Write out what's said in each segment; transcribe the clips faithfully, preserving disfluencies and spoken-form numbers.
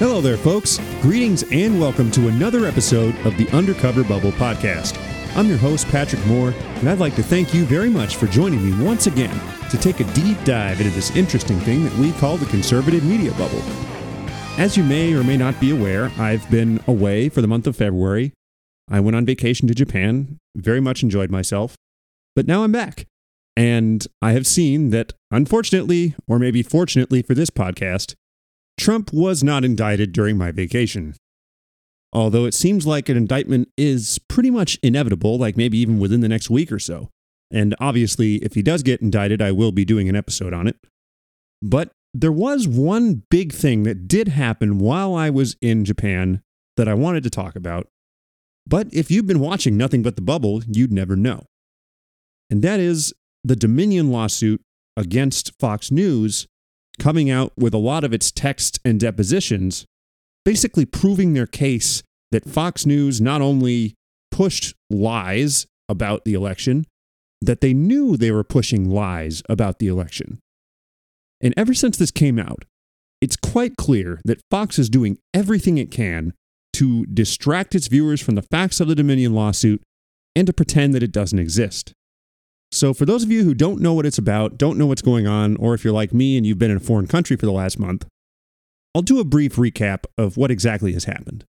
Hello there, folks. Greetings and welcome to another episode of the Undercover Bubble podcast. I'm your host, Patrick Moore, and I'd like to thank you very much for joining me once again to take a deep dive into this interesting thing that we call the conservative media bubble. As you may or may not be aware, I've been away for the month of February. I went on vacation to Japan, very much enjoyed myself, but now I'm back. And I have seen that, unfortunately, or maybe fortunately for this podcast, Trump was not indicted during my vacation. Although it seems like an indictment is pretty much inevitable, like maybe even within the next week or so. And obviously, if he does get indicted, I will be doing an episode on it. But there was one big thing that did happen while I was in Japan that I wanted to talk about. But if you've been watching Nothing But the Bubble, you'd never know. And that is the Dominion lawsuit against Fox News coming out with a lot of its text and depositions, basically proving their case that Fox News not only pushed lies about the election, that they knew they were pushing lies about the election. And ever since this came out, it's quite clear that Fox is doing everything it can to distract its viewers from the facts of the Dominion lawsuit and to pretend that it doesn't exist. So for those of you who don't know what it's about, don't know what's going on, or if you're like me and you've been in a foreign country for the last month, I'll do a brief recap of what exactly has happened.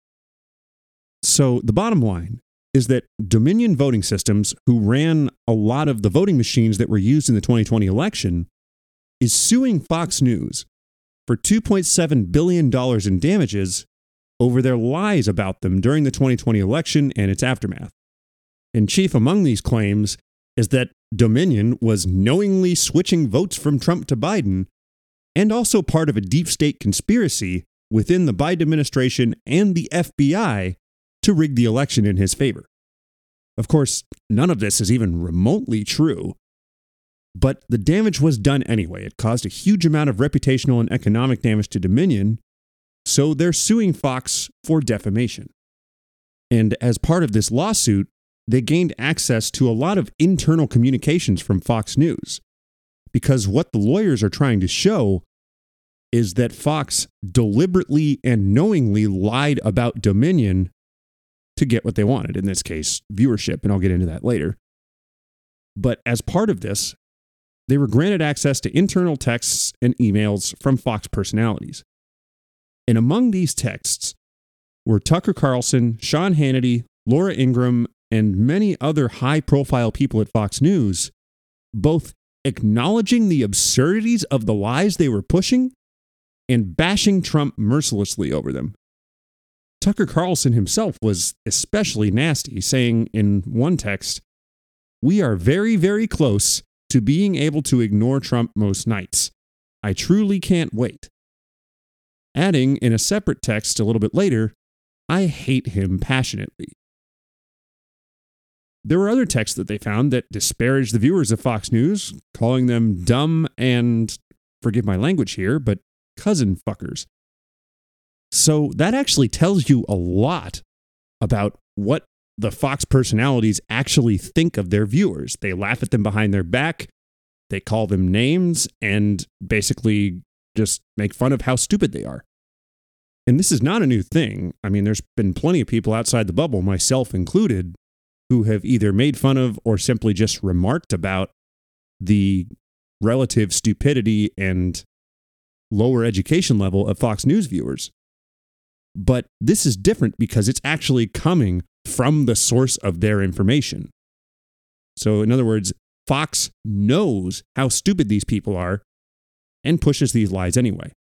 So the bottom line is that Dominion Voting Systems, who ran a lot of the voting machines that were used in the twenty twenty election, is suing Fox News for two point seven billion dollars in damages over their lies about them during the twenty twenty election and its aftermath. And chief among these claims is that Dominion was knowingly switching votes from Trump to Biden and also part of a deep state conspiracy within the Biden administration and the F B I to rig the election in his favor. Of course, none of this is even remotely true, but the damage was done anyway. It caused a huge amount of reputational and economic damage to Dominion, so they're suing Fox for defamation. And as part of this lawsuit, they gained access to a lot of internal communications from Fox News, because what the lawyers are trying to show is that Fox deliberately and knowingly lied about Dominion to get what they wanted, in this case, viewership, and I'll get into that later. But as part of this, they were granted access to internal texts and emails from Fox personalities. And among these texts were Tucker Carlson, Sean Hannity, Laura Ingraham, and many other high-profile people at Fox News, both acknowledging the absurdities of the lies they were pushing and bashing Trump mercilessly over them. Tucker Carlson himself was especially nasty, saying in one text, "We are very, very close to being able to ignore Trump most nights. I truly can't wait." Adding in a separate text a little bit later, "I hate him passionately." There were other texts that they found that disparaged the viewers of Fox News, calling them dumb and, forgive my language here, but cousin fuckers. So that actually tells you a lot about what the Fox personalities actually think of their viewers. They laugh at them behind their back, they call them names, and basically just make fun of how stupid they are. And this is not a new thing. I mean, there's been plenty of people outside the bubble, myself included, who have either made fun of or simply just remarked about the relative stupidity and lower education level of Fox News viewers. But this is different because it's actually coming from the source of their information. So in other words, Fox knows how stupid these people are and pushes these lies anyway.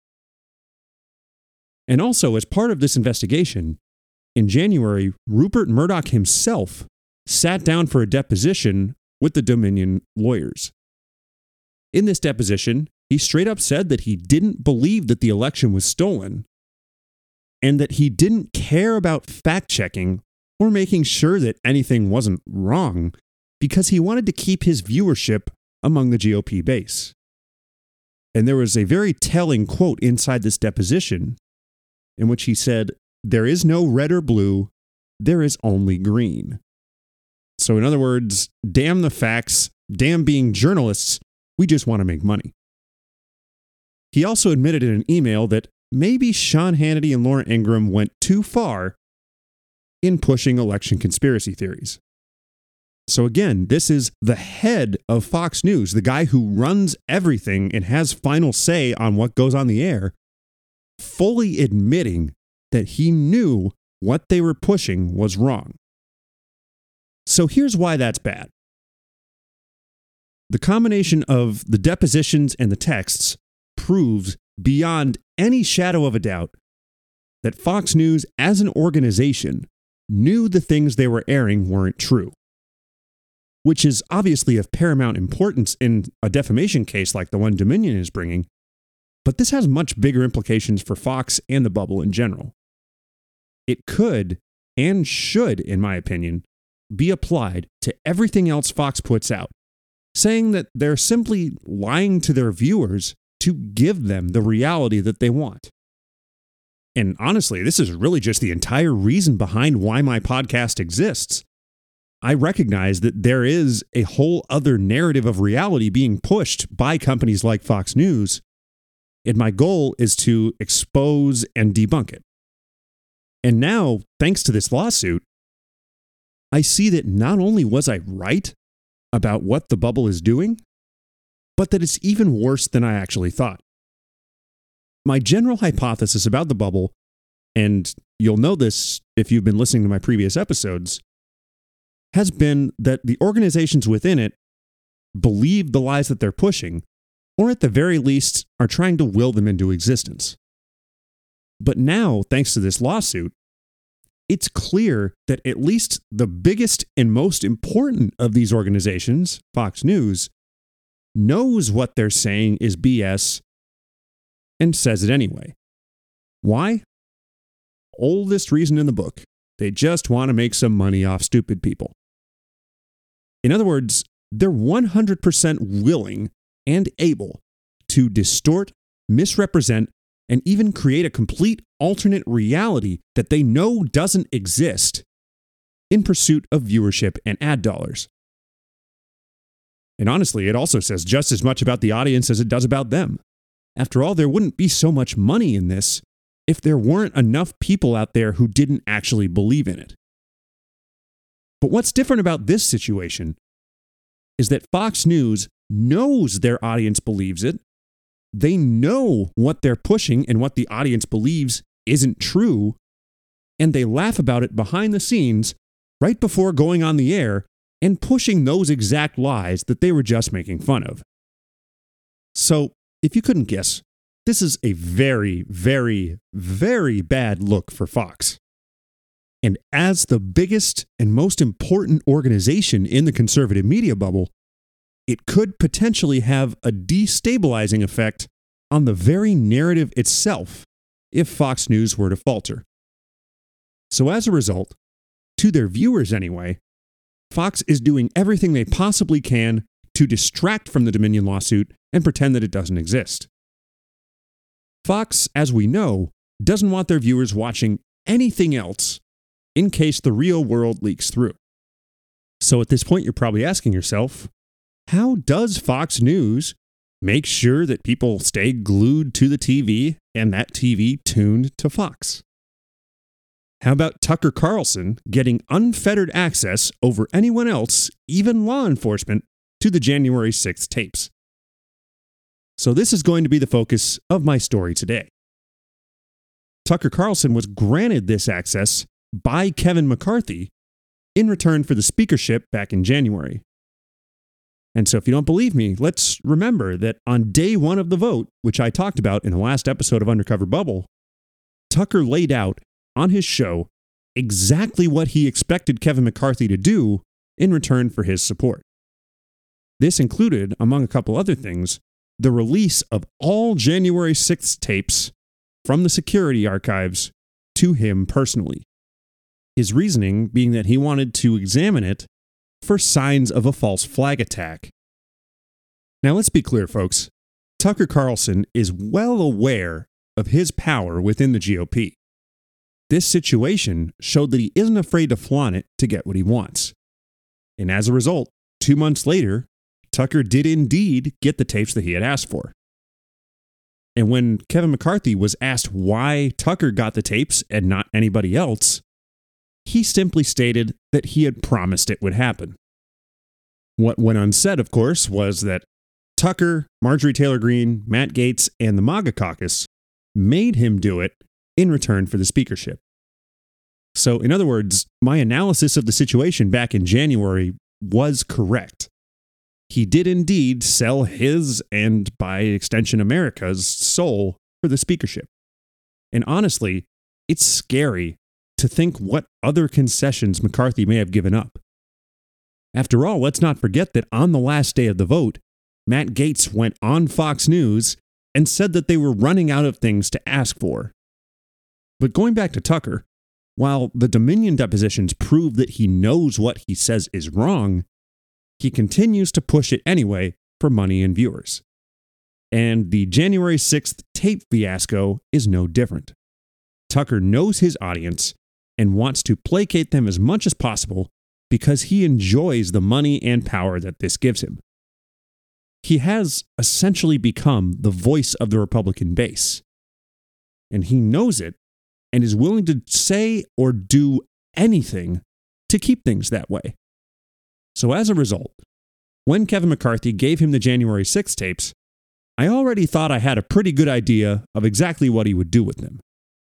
And also, as part of this investigation, in January, Rupert Murdoch himself sat down for a deposition with the Dominion lawyers. In this deposition, he straight up said that he didn't believe that the election was stolen and that he didn't care about fact-checking or making sure that anything wasn't wrong because he wanted to keep his viewership among the G O P base. And there was a very telling quote inside this deposition in which he said, "There is no red or blue, there is only green." So in other words, damn the facts, damn being journalists, we just want to make money. He also admitted in an email that maybe Sean Hannity and Laura Ingraham went too far in pushing election conspiracy theories. So again, this is the head of Fox News, the guy who runs everything and has final say on what goes on the air, fully admitting that he knew what they were pushing was wrong. So here's why that's bad. The combination of the depositions and the texts proves beyond any shadow of a doubt that Fox News as an organization knew the things they were airing weren't true, which is obviously of paramount importance in a defamation case like the one Dominion is bringing, but this has much bigger implications for Fox and the bubble in general. It could, and should, in my opinion, be applied to everything else Fox puts out, saying that they're simply lying to their viewers to give them the reality that they want. And honestly, this is really just the entire reason behind why my podcast exists. I recognize that there is a whole other narrative of reality being pushed by companies like Fox News, and my goal is to expose and debunk it. And now, thanks to this lawsuit, I see that not only was I right about what the bubble is doing, but that it's even worse than I actually thought. My general hypothesis about the bubble, and you'll know this if you've been listening to my previous episodes, has been that the organizations within it believe the lies that they're pushing, or at the very least are trying to will them into existence. But now, thanks to this lawsuit, it's clear that at least the biggest and most important of these organizations, Fox News, knows what they're saying is B S and says it anyway. Why? Oldest reason in the book. They just want to make some money off stupid people. In other words, they're one hundred percent willing and able to distort, misrepresent, and even create a complete alternate reality that they know doesn't exist in pursuit of viewership and ad dollars. And honestly, it also says just as much about the audience as it does about them. After all, there wouldn't be so much money in this if there weren't enough people out there who didn't actually believe in it. But what's different about this situation is that Fox News knows their audience believes it. They know what they're pushing and what the audience believes isn't true, and they laugh about it behind the scenes right before going on the air and pushing those exact lies that they were just making fun of. So, if you couldn't guess, this is a very, very, very bad look for Fox. And as the biggest and most important organization in the conservative media bubble, it could potentially have a destabilizing effect on the very narrative itself if Fox News were to falter. So as a result, to their viewers anyway, Fox is doing everything they possibly can to distract from the Dominion lawsuit and pretend that it doesn't exist. Fox, as we know, doesn't want their viewers watching anything else in case the real world leaks through. So at this point, you're probably asking yourself, how does Fox News make sure that people stay glued to the T V and that T V tuned to Fox? How about Tucker Carlson getting unfettered access over anyone else, even law enforcement, to the January sixth tapes? So this is going to be the focus of my story today. Tucker Carlson was granted this access by Kevin McCarthy in return for the speakership back in January. And so if you don't believe me, let's remember that on day one of the vote, which I talked about in the last episode of Undercover Bubble, Tucker laid out on his show exactly what he expected Kevin McCarthy to do in return for his support. This included, among a couple other things, the release of all January sixth tapes from the security archives to him personally. His reasoning being that he wanted to examine it for signs of a false flag attack. Now let's be clear, folks. Tucker Carlson is well aware of his power within the G O P. This situation showed that he isn't afraid to flaunt it to get what he wants. And as a result, two months later, Tucker did indeed get the tapes that he had asked for. And when Kevin McCarthy was asked why Tucker got the tapes and not anybody else, he simply stated that he had promised it would happen. What went unsaid, of course, was that Tucker, Marjorie Taylor Greene, Matt Gaetz, and the MAGA caucus made him do it in return for the speakership. So, in other words, my analysis of the situation back in January was correct. He did indeed sell his, and by extension America's, soul for the speakership. And honestly, it's scary to think what other concessions McCarthy may have given up. After all, let's not forget that on the last day of the vote, Matt Gaetz went on Fox News and said that they were running out of things to ask for. But going back to Tucker, while the Dominion depositions prove that he knows what he says is wrong, he continues to push it anyway for money and viewers. And the January sixth tape fiasco is no different. Tucker knows his audience and wants to placate them as much as possible because he enjoys the money and power that this gives him. He has essentially become the voice of the Republican base. And he knows it and is willing to say or do anything to keep things that way. So as a result, when Kevin McCarthy gave him the January sixth tapes, I already thought I had a pretty good idea of exactly what he would do with them.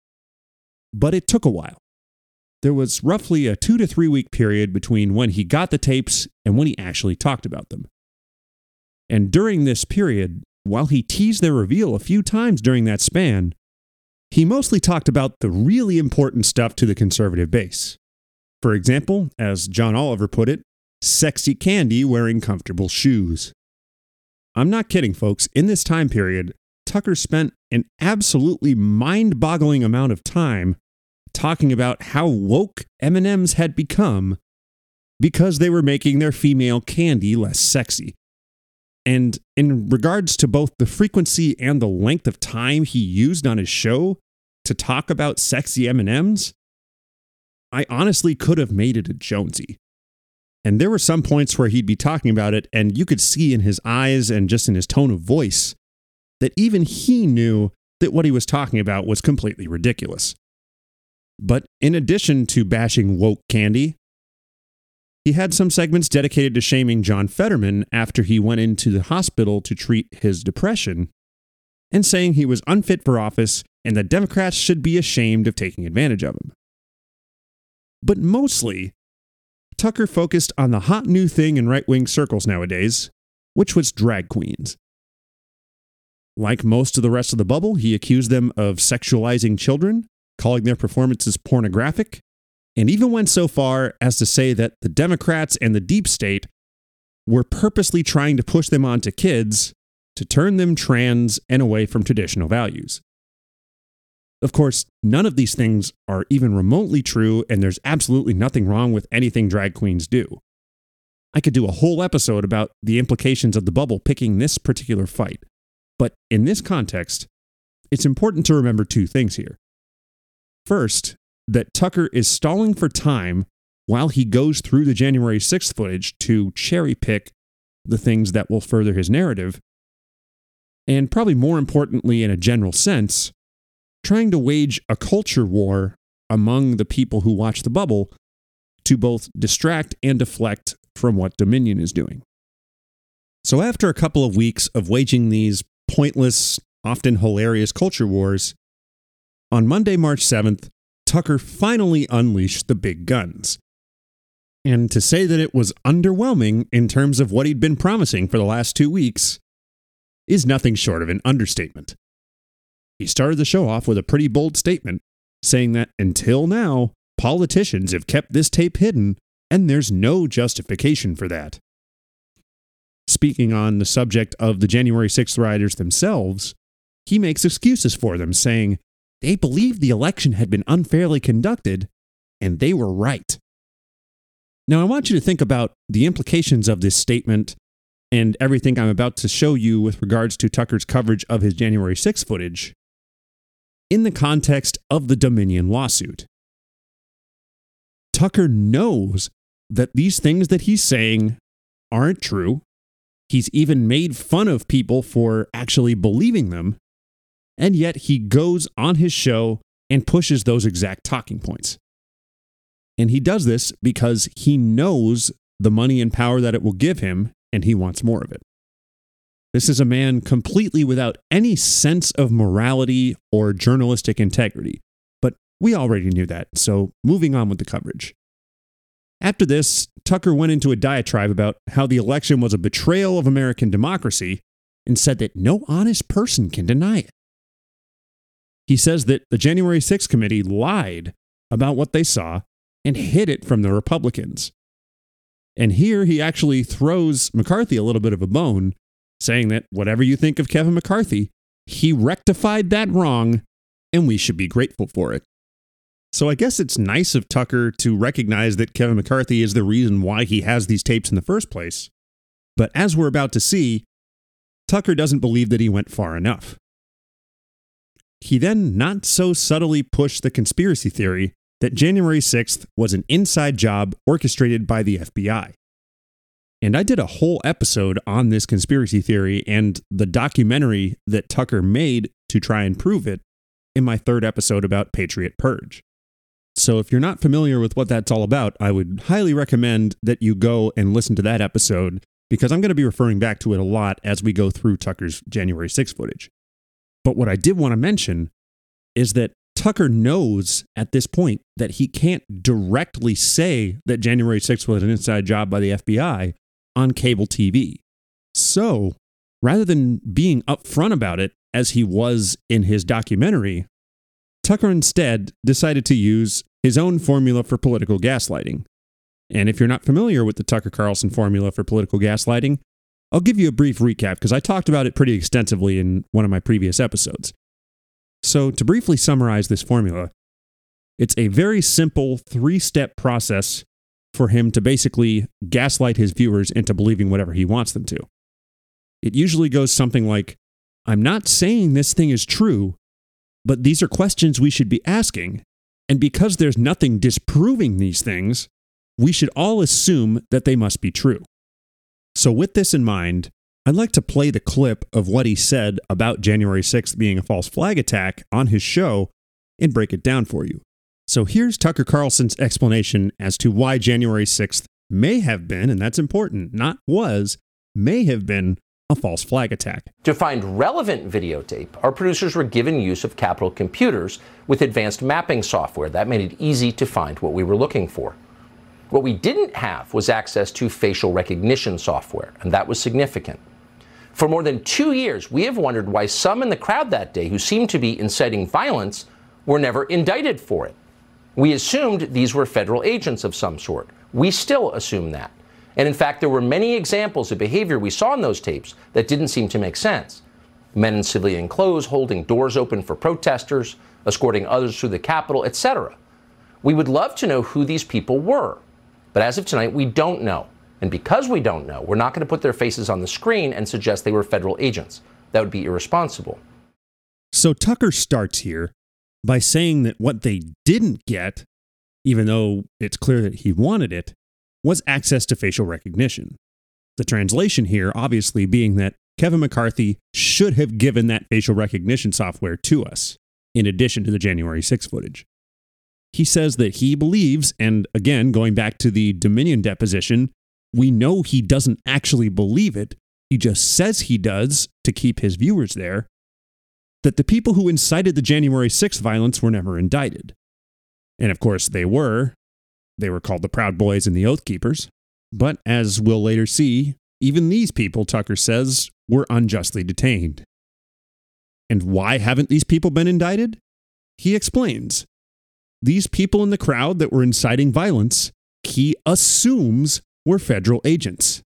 But it took a while. There was roughly a two to three week period between when he got the tapes and when he actually talked about them. And during this period, while he teased their reveal a few times during that span, he mostly talked about the really important stuff to the conservative base. For example, as John Oliver put it, sexy candy wearing comfortable shoes. I'm not kidding, folks. In this time period, Tucker spent an absolutely mind-boggling amount of time talking about how woke M and M's had become because they were making their female candy less sexy. And in regards to both the frequency and the length of time he used on his show to talk about sexy M and M's, I honestly could have made it a Jonesy. And there were some points where he'd be talking about it, and you could see in his eyes and just in his tone of voice that even he knew that what he was talking about was completely ridiculous. But in addition to bashing woke candy, he had some segments dedicated to shaming John Fetterman after he went into the hospital to treat his depression, and saying he was unfit for office and that Democrats should be ashamed of taking advantage of him. But mostly, Tucker focused on the hot new thing in right-wing circles nowadays, which was drag queens. Like most of the rest of the bubble, he accused them of sexualizing children, calling their performances pornographic, and even went so far as to say that the Democrats and the deep state were purposely trying to push them onto kids to turn them trans and away from traditional values. Of course, none of these things are even remotely true, and there's absolutely nothing wrong with anything drag queens do. I could do a whole episode about the implications of the bubble picking this particular fight, but in this context, it's important to remember two things here. First, that Tucker is stalling for time while he goes through the January sixth footage to cherry pick the things that will further his narrative, and probably more importantly in a general sense, trying to wage a culture war among the people who watch the bubble to both distract and deflect from what Dominion is doing. So after a couple of weeks of waging these pointless, often hilarious culture wars, on Monday, March seventh, Tucker finally unleashed the big guns. And to say that it was underwhelming in terms of what he'd been promising for the last two weeks is nothing short of an understatement. He started the show off with a pretty bold statement, saying that until now, politicians have kept this tape hidden, and there's no justification for that. Speaking on the subject of the January sixth rioters themselves, he makes excuses for them, saying they believed the election had been unfairly conducted, and they were right. Now, I want you to think about the implications of this statement and everything I'm about to show you with regards to Tucker's coverage of his January sixth footage in the context of the Dominion lawsuit. Tucker knows that these things that he's saying aren't true. He's even made fun of people for actually believing them. and yet he goes on his show and pushes those exact talking points. And he does this because he knows the money and power that it will give him, and he wants more of it. This is a man completely without any sense of morality or journalistic integrity, but we already knew that, so moving on with the coverage. After this, Tucker went into a diatribe about how the election was a betrayal of American democracy and said that no honest person can deny it. He says that the January sixth committee lied about what they saw and hid it from the Republicans. And here he actually throws McCarthy a little bit of a bone, saying that whatever you think of Kevin McCarthy, he rectified that wrong, and we should be grateful for it. So I guess it's nice of Tucker to recognize that Kevin McCarthy is the reason why he has these tapes in the first place. But as we're about to see, Tucker doesn't believe that he went far enough. He then not so subtly pushed the conspiracy theory that January sixth was an inside job orchestrated by the F B I. And I did a whole episode on this conspiracy theory and the documentary that Tucker made to try and prove it in my third episode about Patriot Purge. So if you're not familiar with what that's all about, I would highly recommend that you go and listen to that episode, because I'm going to be referring back to it a lot as we go through Tucker's January sixth footage. But what I did want to mention is that Tucker knows at this point that he can't directly say that January sixth was an inside job by the F B I on cable T V. So, rather than being upfront about it as he was in his documentary, Tucker instead decided to use his own formula for political gaslighting. And if you're not familiar with the Tucker Carlson formula for political gaslighting, I'll give you a brief recap because I talked about it pretty extensively in one of my previous episodes. So, to briefly summarize this formula, it's a very simple three-step process for him to basically gaslight his viewers into believing whatever he wants them to. It usually goes something like, I'm not saying this thing is true, but these are questions we should be asking, and because there's nothing disproving these things, we should all assume that they must be true. So with this in mind, I'd like to play the clip of what he said about January sixth being a false flag attack on his show and break it down for you. So here's Tucker Carlson's explanation as to why January sixth may have been, and that's important, not was, may have been a false flag attack. To find relevant videotape, our producers were given use of Capitol computers with advanced mapping software. That made it easy to find what we were looking for. What we didn't have was access to facial recognition software, and that was significant. For more than two years, we have wondered why some in the crowd that day who seemed to be inciting violence were never indicted for it. We assumed these were federal agents of some sort. We still assume that. And in fact, there were many examples of behavior we saw in those tapes that didn't seem to make sense. Men in civilian clothes holding doors open for protesters, escorting others through the Capitol, et cetera. We would love to know who these people were. But as of tonight, we don't know. And because we don't know, we're not going to put their faces on the screen and suggest they were federal agents. That would be irresponsible. So Tucker starts here by saying that what they didn't get, even though it's clear that he wanted it, was access to facial recognition. The translation here obviously being that Kevin McCarthy should have given that facial recognition software to us, in addition to the January sixth footage. He says that he believes, and again, going back to the Dominion deposition, we know he doesn't actually believe it, he just says he does to keep his viewers there, that the people who incited the January sixth violence were never indicted. And of course they were. They were called the Proud Boys and the Oath Keepers. But as we'll later see, even these people, Tucker says, were unjustly detained. And why haven't these people been indicted? He explains. These people in the crowd that were inciting violence, he assumes were federal agents.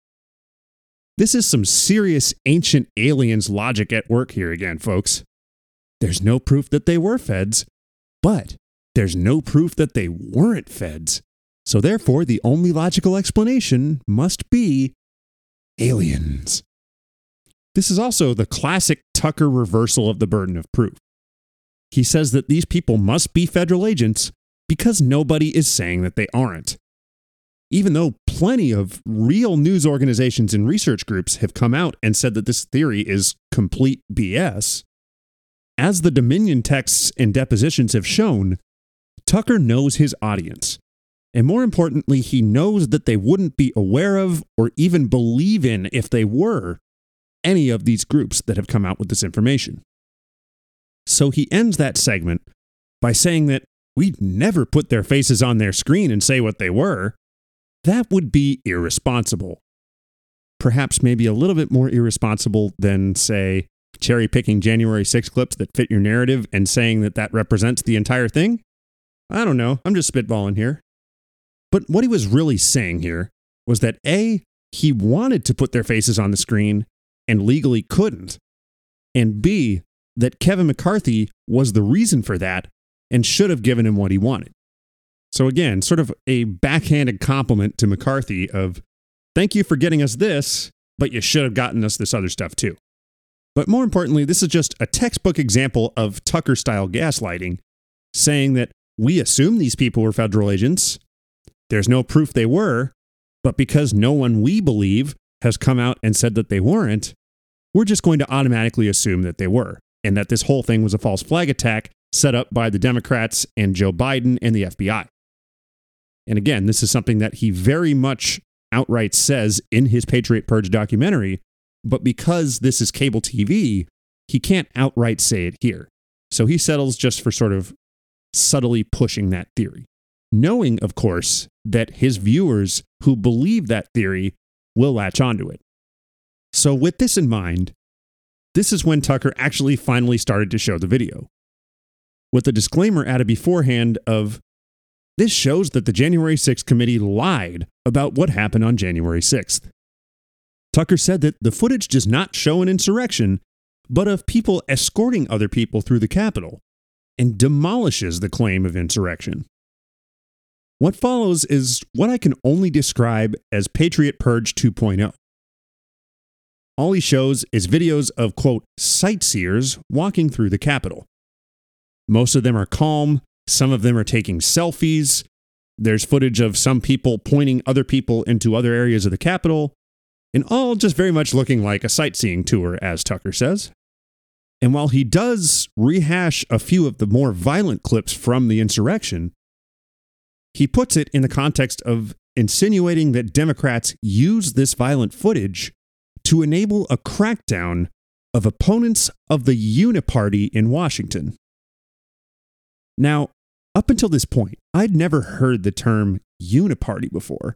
This is some serious ancient aliens logic at work here again, folks. There's no proof that they were feds, but there's no proof that they weren't feds. So therefore, the only logical explanation must be aliens. This is also the classic Tucker reversal of the burden of proof. He says that these people must be federal agents because nobody is saying that they aren't. Even though plenty of real news organizations and research groups have come out and said that this theory is complete B S, as the Dominion texts and depositions have shown, Tucker knows his audience. And more importantly, he knows that they wouldn't be aware of or even believe in, if they were, any of these groups that have come out with this information. So he ends that segment by saying that we'd never put their faces on their screen and say what they were. That would be irresponsible. Perhaps maybe a little bit more irresponsible than, say, cherry-picking January sixth clips that fit your narrative and saying that that represents the entire thing? I don't know. I'm just spitballing here. But what he was really saying here was that A, he wanted to put their faces on the screen and legally couldn't, and B, that Kevin McCarthy was the reason for that and should have given him what he wanted. So again, sort of a backhanded compliment to McCarthy of, thank you for getting us this, but you should have gotten us this other stuff too. But more importantly, this is just a textbook example of Tucker-style gaslighting, saying that we assume these people were federal agents. There's no proof they were, but because no one we believe has come out and said that they weren't, we're just going to automatically assume that they were, and that this whole thing was a false flag attack set up by the Democrats and Joe Biden and the F B I. And again, this is something that he very much outright says in his Patriot Purge documentary, but because this is cable T V, he can't outright say it here. So he settles just for sort of subtly pushing that theory, knowing, of course, that his viewers who believe that theory will latch onto it. So with this in mind, this is when Tucker actually finally started to show the video, with a disclaimer added beforehand of, this shows that the January sixth committee lied about what happened on January sixth. Tucker said that the footage does not show an insurrection, but of people escorting other people through the Capitol, and demolishes the claim of insurrection. What follows is what I can only describe as Patriot Purge two point oh. All he shows is videos of, quote, sightseers walking through the Capitol. Most of them are calm. Some of them are taking selfies. There's footage of some people pointing other people into other areas of the Capitol, and all just very much looking like a sightseeing tour, as Tucker says. And while he does rehash a few of the more violent clips from the insurrection, he puts it in the context of insinuating that Democrats use this violent footage to enable a crackdown of opponents of the Uniparty in Washington. Now, up until this point, I'd never heard the term Uniparty before,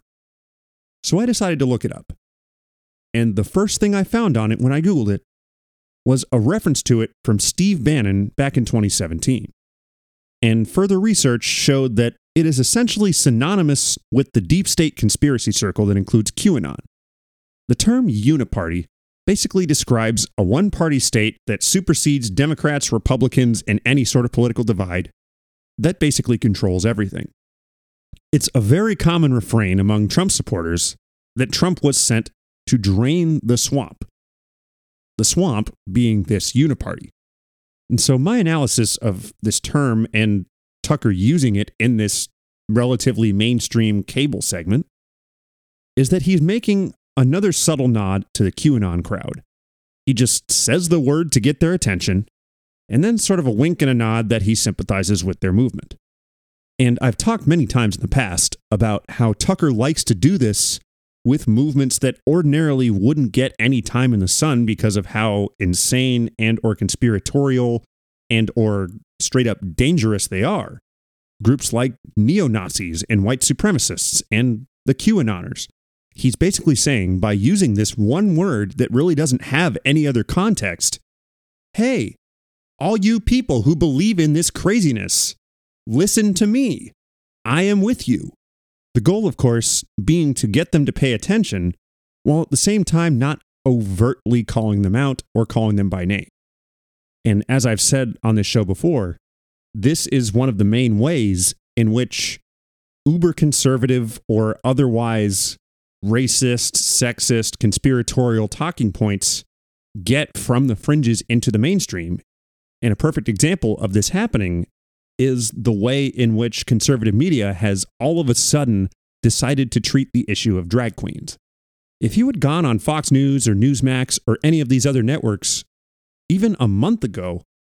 so I decided to look it up. And the first thing I found on it when I Googled it was a reference to it from Steve Bannon back in twenty seventeen. And further research showed that it is essentially synonymous with the deep state conspiracy circle that includes QAnon. The term Uniparty basically describes a one-party state that supersedes Democrats, Republicans, and any sort of political divide that basically controls everything. It's a very common refrain among Trump supporters that Trump was sent to drain the swamp. The swamp being this Uniparty. And so my analysis of this term and Tucker using it in this relatively mainstream cable segment is that he's making another subtle nod to the QAnon crowd. He just says the word to get their attention, and then sort of a wink and a nod that he sympathizes with their movement. And I've talked many times in the past about how Tucker likes to do this with movements that ordinarily wouldn't get any time in the sun because of how insane and or conspiratorial and or straight up dangerous they are. Groups like neo-Nazis and white supremacists and the QAnoners. He's basically saying, by using this one word that really doesn't have any other context, hey, all you people who believe in this craziness, listen to me. I am with you. The goal, of course, being to get them to pay attention, while at the same time not overtly calling them out or calling them by name. And as I've said on this show before, this is one of the main ways in which uber conservative or otherwise racist, sexist, conspiratorial talking points get from the fringes into the mainstream. And a perfect example of this happening is the way in which conservative media has all of a sudden decided to treat the issue of drag queens. If you had gone on Fox News or Newsmax or any of these other networks, even a month ago,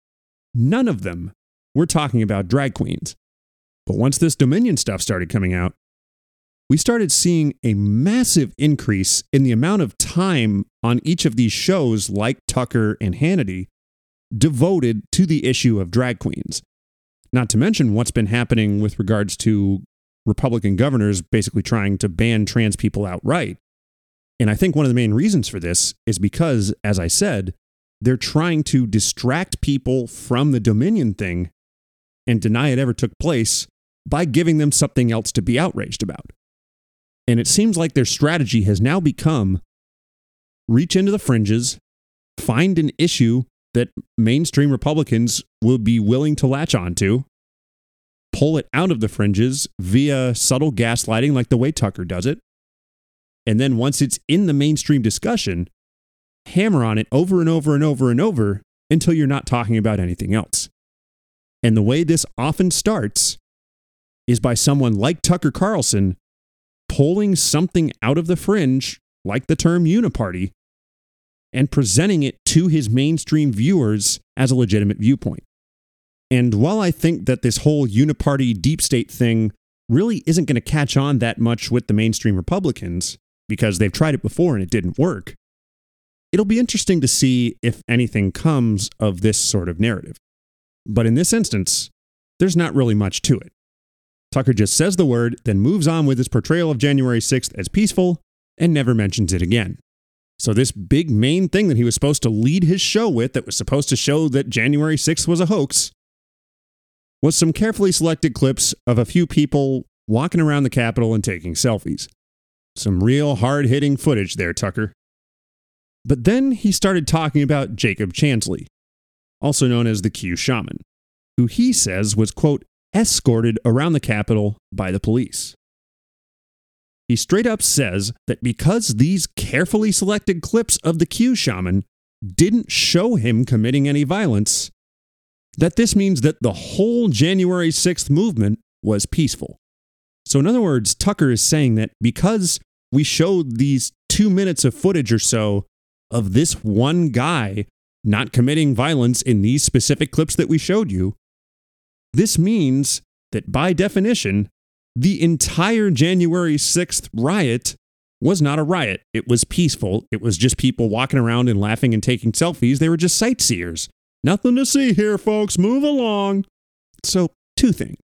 none of them were talking about drag queens. But once this Dominion stuff started coming out, we started seeing a massive increase in the amount of time on each of these shows, like Tucker and Hannity, devoted to the issue of drag queens. Not to mention what's been happening with regards to Republican governors basically trying to ban trans people outright. And I think one of the main reasons for this is because, as I said, they're trying to distract people from the Dominion thing and deny it ever took place by giving them something else to be outraged about. And it seems like their strategy has now become reach into the fringes, find an issue that mainstream Republicans will be willing to latch onto, pull it out of the fringes via subtle gaslighting like the way Tucker does it, and then once it's in the mainstream discussion, hammer on it over and over and over and over until you're not talking about anything else. And the way this often starts is by someone like Tucker Carlson pulling something out of the fringe, like the term uniparty, and presenting it to his mainstream viewers as a legitimate viewpoint. And while I think that this whole uniparty deep state thing really isn't going to catch on that much with the mainstream Republicans, because they've tried it before and it didn't work, it'll be interesting to see if anything comes of this sort of narrative. But in this instance, there's not really much to it. Tucker just says the word, then moves on with his portrayal of January sixth as peaceful, and never mentions it again. So this big main thing that he was supposed to lead his show with, that was supposed to show that January sixth was a hoax, was some carefully selected clips of a few people walking around the Capitol and taking selfies. Some real hard-hitting footage there, Tucker. But then he started talking about Jacob Chansley, also known as the Q Shaman, who he says was, quote, escorted around the Capitol by the police. He straight up says that because these carefully selected clips of the Q Shaman didn't show him committing any violence, that this means that the whole January sixth movement was peaceful. So in other words, Tucker is saying that because we showed these two minutes of footage or so of this one guy not committing violence in these specific clips that we showed you, this means that by definition, the entire January sixth riot was not a riot. It was peaceful. It was just people walking around and laughing and taking selfies. They were just sightseers. Nothing to see here, folks. Move along. So, two things.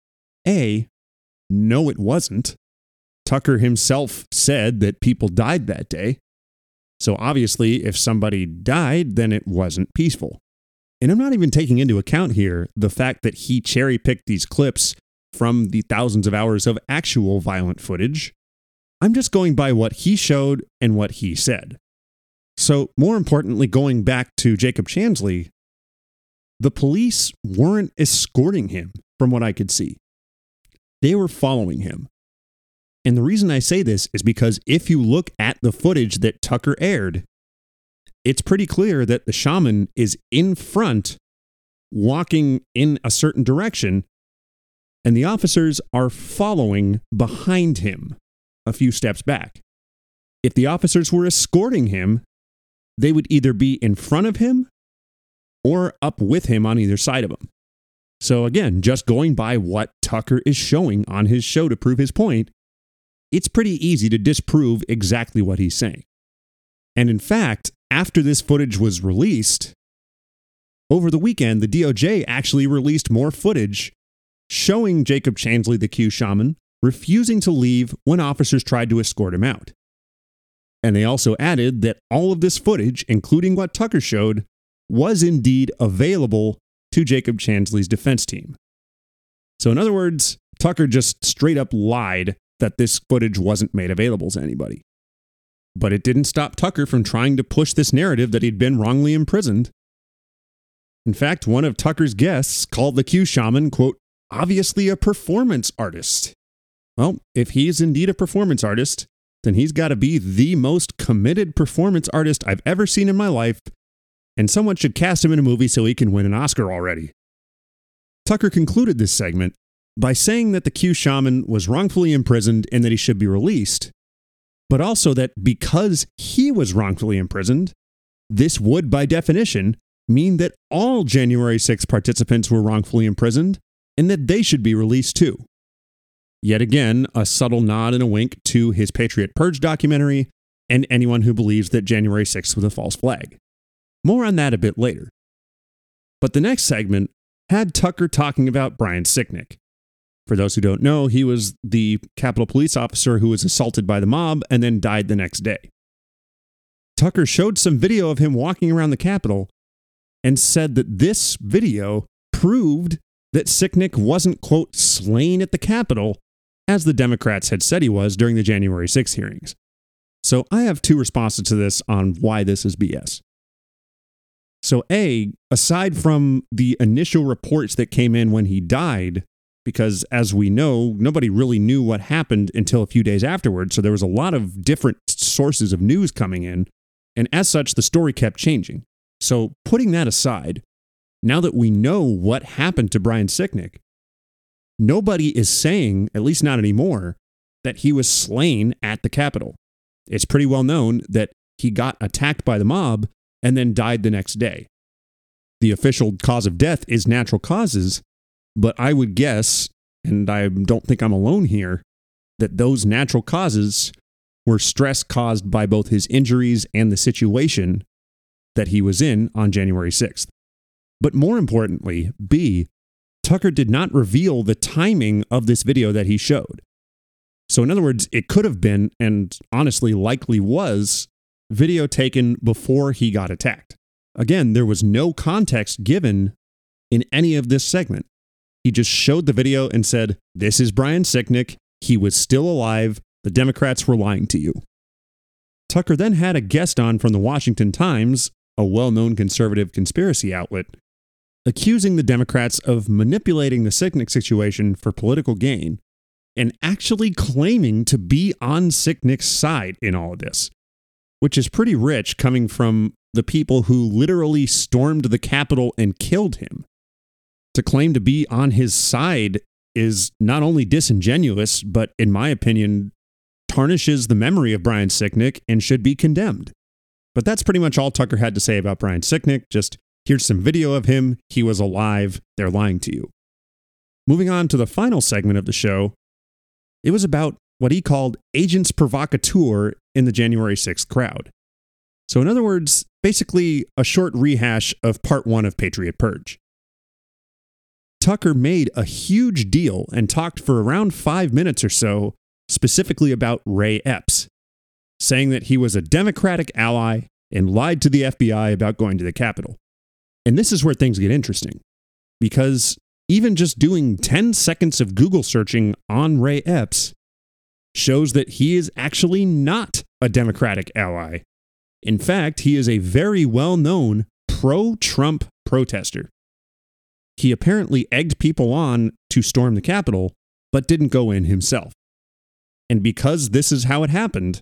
A, no, it wasn't. Tucker himself said that people died that day. So obviously, if somebody died, then it wasn't peaceful. And I'm not even taking into account here the fact that he cherry-picked these clips from the thousands of hours of actual violent footage. I'm just going by what he showed and what he said. So, more importantly, going back to Jacob Chansley, the police weren't escorting him, from what I could see. They were following him. And the reason I say this is because if you look at the footage that Tucker aired, it's pretty clear that the shaman is in front, walking in a certain direction, and the officers are following behind him a few steps back. If the officers were escorting him, they would either be in front of him or up with him on either side of him. So again, just going by what Tucker is showing on his show to prove his point, it's pretty easy to disprove exactly what he's saying. And in fact, after this footage was released, over the weekend, the D O J actually released more footage showing Jacob Chansley, the Q Shaman, refusing to leave when officers tried to escort him out. And they also added that all of this footage, including what Tucker showed, was indeed available to Jacob Chansley's defense team. So in other words, Tucker just straight up lied that this footage wasn't made available to anybody. But it didn't stop Tucker from trying to push this narrative that he'd been wrongly imprisoned. In fact, one of Tucker's guests called the Q Shaman, quote, obviously a performance artist. Well, if he's indeed a performance artist, then he's got to be the most committed performance artist I've ever seen in my life, and someone should cast him in a movie so he can win an Oscar already. Tucker concluded this segment by saying that the Q Shaman was wrongfully imprisoned and that he should be released, but also that because he was wrongfully imprisoned, this would, by definition, mean that all January sixth participants were wrongfully imprisoned and that they should be released too. Yet again, a subtle nod and a wink to his Patriot Purge documentary and anyone who believes that January sixth was a false flag. More on that a bit later. But the next segment had Tucker talking about Brian Sicknick. For those who don't know, he was the Capitol police officer who was assaulted by the mob and then died the next day. Tucker showed some video of him walking around the Capitol and said that this video proved that Sicknick wasn't, quote, slain at the Capitol, as the Democrats had said he was during the January sixth hearings. So I have two responses to this on why this is B S. So A, aside from the initial reports that came in when he died, because as we know, nobody really knew what happened until a few days afterwards, so there was a lot of different sources of news coming in, and as such, the story kept changing. So putting that aside, now that we know what happened to Brian Sicknick, nobody is saying, at least not anymore, that he was slain at the Capitol. It's pretty well known that he got attacked by the mob and then died the next day. The official cause of death is natural causes, but I would guess, and I don't think I'm alone here, that those natural causes were stress caused by both his injuries and the situation that he was in on January sixth. But more importantly, B, Tucker did not reveal the timing of this video that he showed. So in other words, it could have been, and honestly likely was, video taken before he got attacked. Again, there was no context given in any of this segment. He just showed the video and said, "This is Brian Sicknick. He was still alive. The Democrats were lying to you." Tucker then had a guest on from the Washington Times, a well-known conservative conspiracy outlet, accusing the Democrats of manipulating the Sicknick situation for political gain and actually claiming to be on Sicknick's side in all of this, which is pretty rich coming from the people who literally stormed the Capitol and killed him. To claim to be on his side is not only disingenuous, but in my opinion, tarnishes the memory of Brian Sicknick and should be condemned. But that's pretty much all Tucker had to say about Brian Sicknick. Just, here's some video of him. He was alive. They're lying to you. Moving on to the final segment of the show, it was about what he called agents provocateur in the January sixth crowd. So in other words, basically a short rehash of part one of Patriot Purge. Tucker made a huge deal and talked for around five minutes or so specifically about Ray Epps, saying that he was a Democratic ally and lied to the F B I about going to the Capitol. And this is where things get interesting, because even just doing ten seconds of Google searching on Ray Epps shows that he is actually not a Democratic ally. In fact, he is a very well-known pro-Trump protester. He apparently egged people on to storm the Capitol, but didn't go in himself. And because this is how it happened,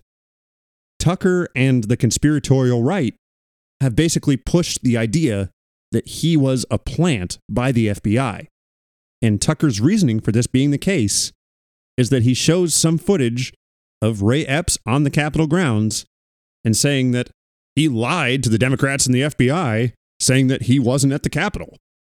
Tucker and the conspiratorial right have basically pushed the idea that he was a plant by the F B I. And Tucker's reasoning for this being the case is that he shows some footage of Ray Epps on the Capitol grounds and saying that he lied to the Democrats and the F B I, saying that he wasn't at the Capitol.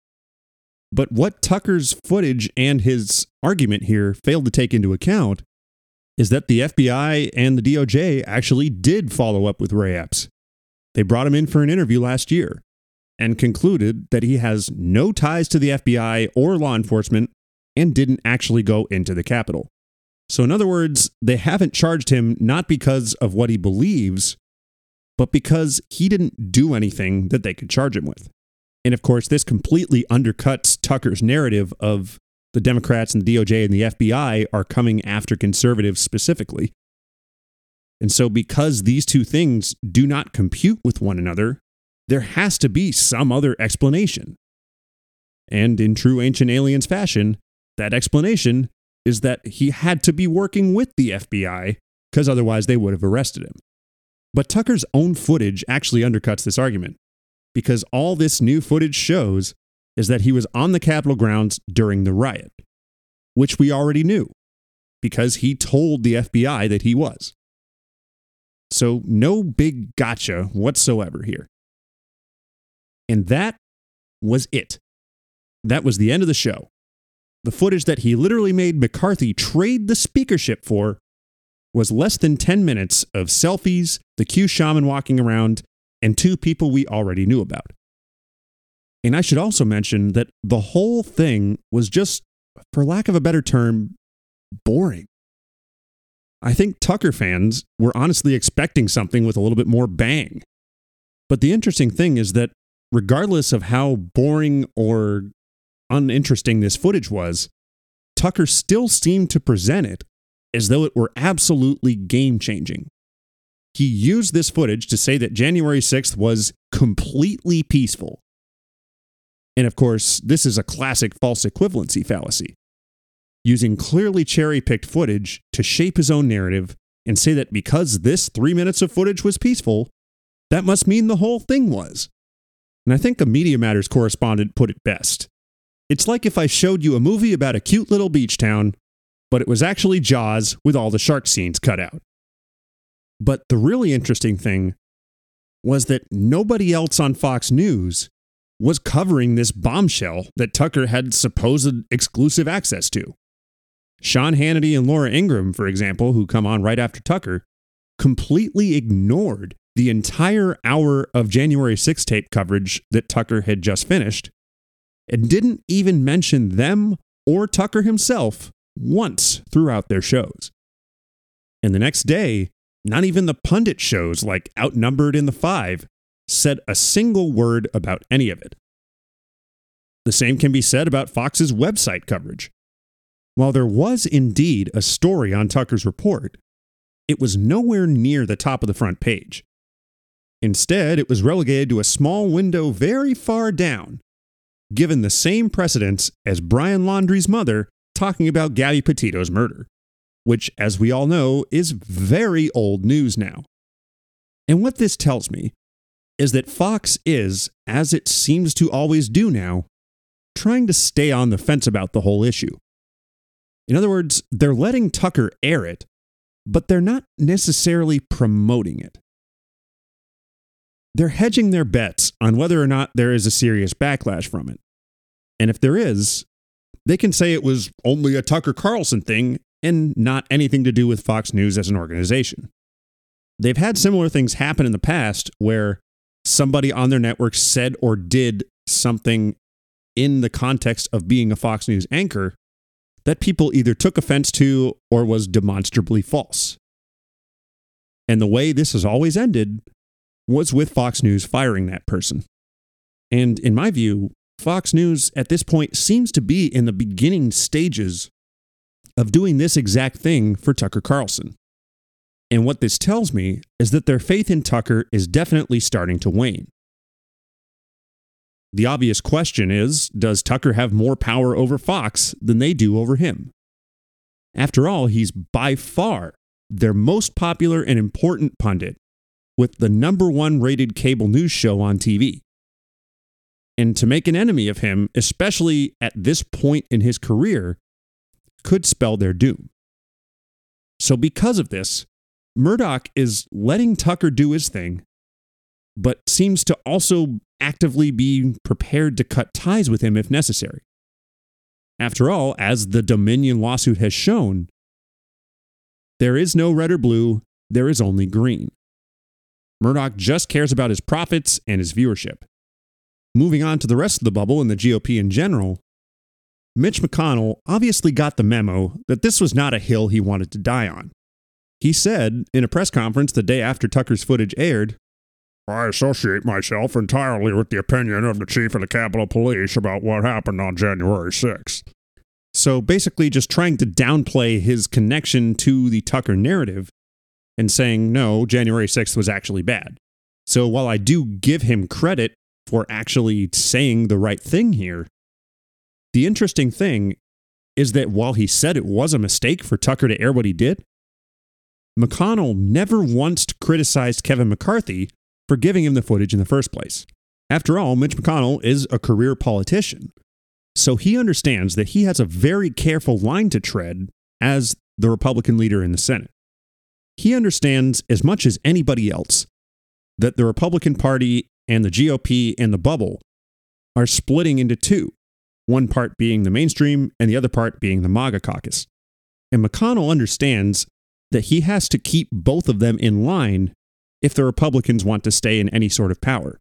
But what Tucker's footage and his argument here failed to take into account is that the F B I and the D O J actually did follow up with Ray Epps. They brought him in for an interview last year and concluded that he has no ties to the F B I or law enforcement and didn't actually go into the Capitol. So in other words, they haven't charged him not because of what he believes, but because he didn't do anything that they could charge him with. And of course, this completely undercuts Tucker's narrative of the Democrats and the D O J and the F B I are coming after conservatives specifically. And so because these two things do not compute with one another, there has to be some other explanation. And in true Ancient Aliens fashion, that explanation is that he had to be working with the F B I because otherwise they would have arrested him. But Tucker's own footage actually undercuts this argument, because all this new footage shows is that he was on the Capitol grounds during the riot, which we already knew, because he told the F B I that he was. So no big gotcha whatsoever here. And that was it. That was the end of the show. The footage that he literally made McCarthy trade the speakership for was less than ten minutes of selfies, the Q shaman walking around, and two people we already knew about. And I should also mention that the whole thing was just, for lack of a better term, boring. I think Tucker fans were honestly expecting something with a little bit more bang. But the interesting thing is that regardless of how boring or uninteresting this footage was, Tucker still seemed to present it as though it were absolutely game-changing. He used this footage to say that January sixth was completely peaceful. And of course, this is a classic false equivalency fallacy, using clearly cherry-picked footage to shape his own narrative and say that because this three minutes of footage was peaceful, that must mean the whole thing was. And I think a Media Matters correspondent put it best. It's like if I showed you a movie about a cute little beach town, but it was actually Jaws with all the shark scenes cut out. But the really interesting thing was that nobody else on Fox News was covering this bombshell that Tucker had supposed exclusive access to. Sean Hannity and Laura Ingraham, for example, who come on right after Tucker, completely ignored the entire hour of January sixth tape coverage that Tucker had just finished, and didn't even mention them or Tucker himself once throughout their shows. And the next day, not even the pundit shows like Outnumbered in the Five said a single word about any of it. The same can be said about Fox's website coverage. While there was indeed a story on Tucker's report, it was nowhere near the top of the front page. Instead, it was relegated to a small window very far down, given the same precedence as Brian Laundrie's mother talking about Gabby Petito's murder, which, as we all know, is very old news now. And what this tells me is that Fox is, as it seems to always do now, trying to stay on the fence about the whole issue. In other words, they're letting Tucker air it, but they're not necessarily promoting it. They're hedging their bets on whether or not there is a serious backlash from it. And if there is, they can say it was only a Tucker Carlson thing and not anything to do with Fox News as an organization. They've had similar things happen in the past where somebody on their network said or did something in the context of being a Fox News anchor that people either took offense to or was demonstrably false. And the way this has always ended was with Fox News firing that person. And in my view, Fox News at this point seems to be in the beginning stages of doing this exact thing for Tucker Carlson. And what this tells me is that their faith in Tucker is definitely starting to wane. The obvious question is, does Tucker have more power over Fox than they do over him? After all, he's by far their most popular and important pundit, with the number one rated cable news show on T V. And to make an enemy of him, especially at this point in his career, could spell their doom. So because of this, Murdoch is letting Tucker do his thing, but seems to also actively be prepared to cut ties with him if necessary. After all, as the Dominion lawsuit has shown, there is no red or blue, there is only green. Murdoch just cares about his profits and his viewership. Moving on to the rest of the bubble and the G O P in general, Mitch McConnell obviously got the memo that this was not a hill he wanted to die on. He said in a press conference the day after Tucker's footage aired, "I associate myself entirely with the opinion of the chief of the Capitol Police about what happened on January sixth. So basically just trying to downplay his connection to the Tucker narrative and saying, no, January sixth was actually bad. So while I do give him credit for actually saying the right thing here, the interesting thing is that while he said it was a mistake for Tucker to air what he did, McConnell never once criticized Kevin McCarthy for giving him the footage in the first place. After all, Mitch McConnell is a career politician, so he understands that he has a very careful line to tread as the Republican leader in the Senate. He understands as much as anybody else that the Republican Party and the G O P and the bubble are splitting into two, one part being the mainstream and the other part being the MAGA caucus. And McConnell understands that he has to keep both of them in line if the Republicans want to stay in any sort of power.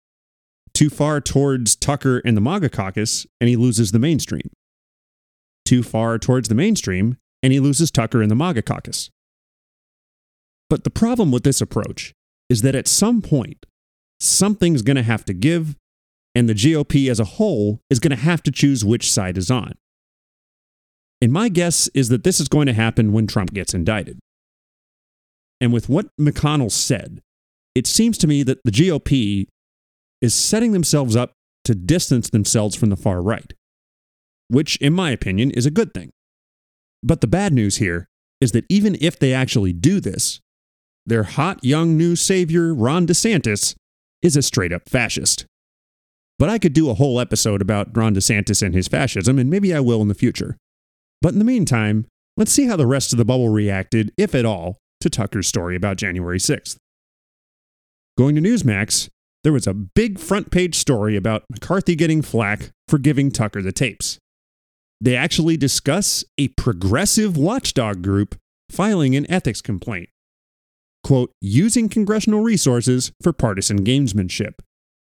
Too far towards Tucker and the MAGA caucus, and he loses the mainstream. Too far towards the mainstream, and he loses Tucker and the MAGA caucus. But the problem with this approach is that at some point, something's going to have to give, and the G O P as a whole is going to have to choose which side is on. And my guess is that this is going to happen when Trump gets indicted. And with what McConnell said, it seems to me that the G O P is setting themselves up to distance themselves from the far right, which, in my opinion, is a good thing. But the bad news here is that even if they actually do this, their hot young new savior, Ron DeSantis, is a straight-up fascist. But I could do a whole episode about Ron DeSantis and his fascism, and maybe I will in the future. But in the meantime, let's see how the rest of the bubble reacted, if at all, to Tucker's story about January sixth. Going to Newsmax, there was a big front-page story about McCarthy getting flack for giving Tucker the tapes. They actually discuss a progressive watchdog group filing an ethics complaint. Quote, using congressional resources for partisan gamesmanship.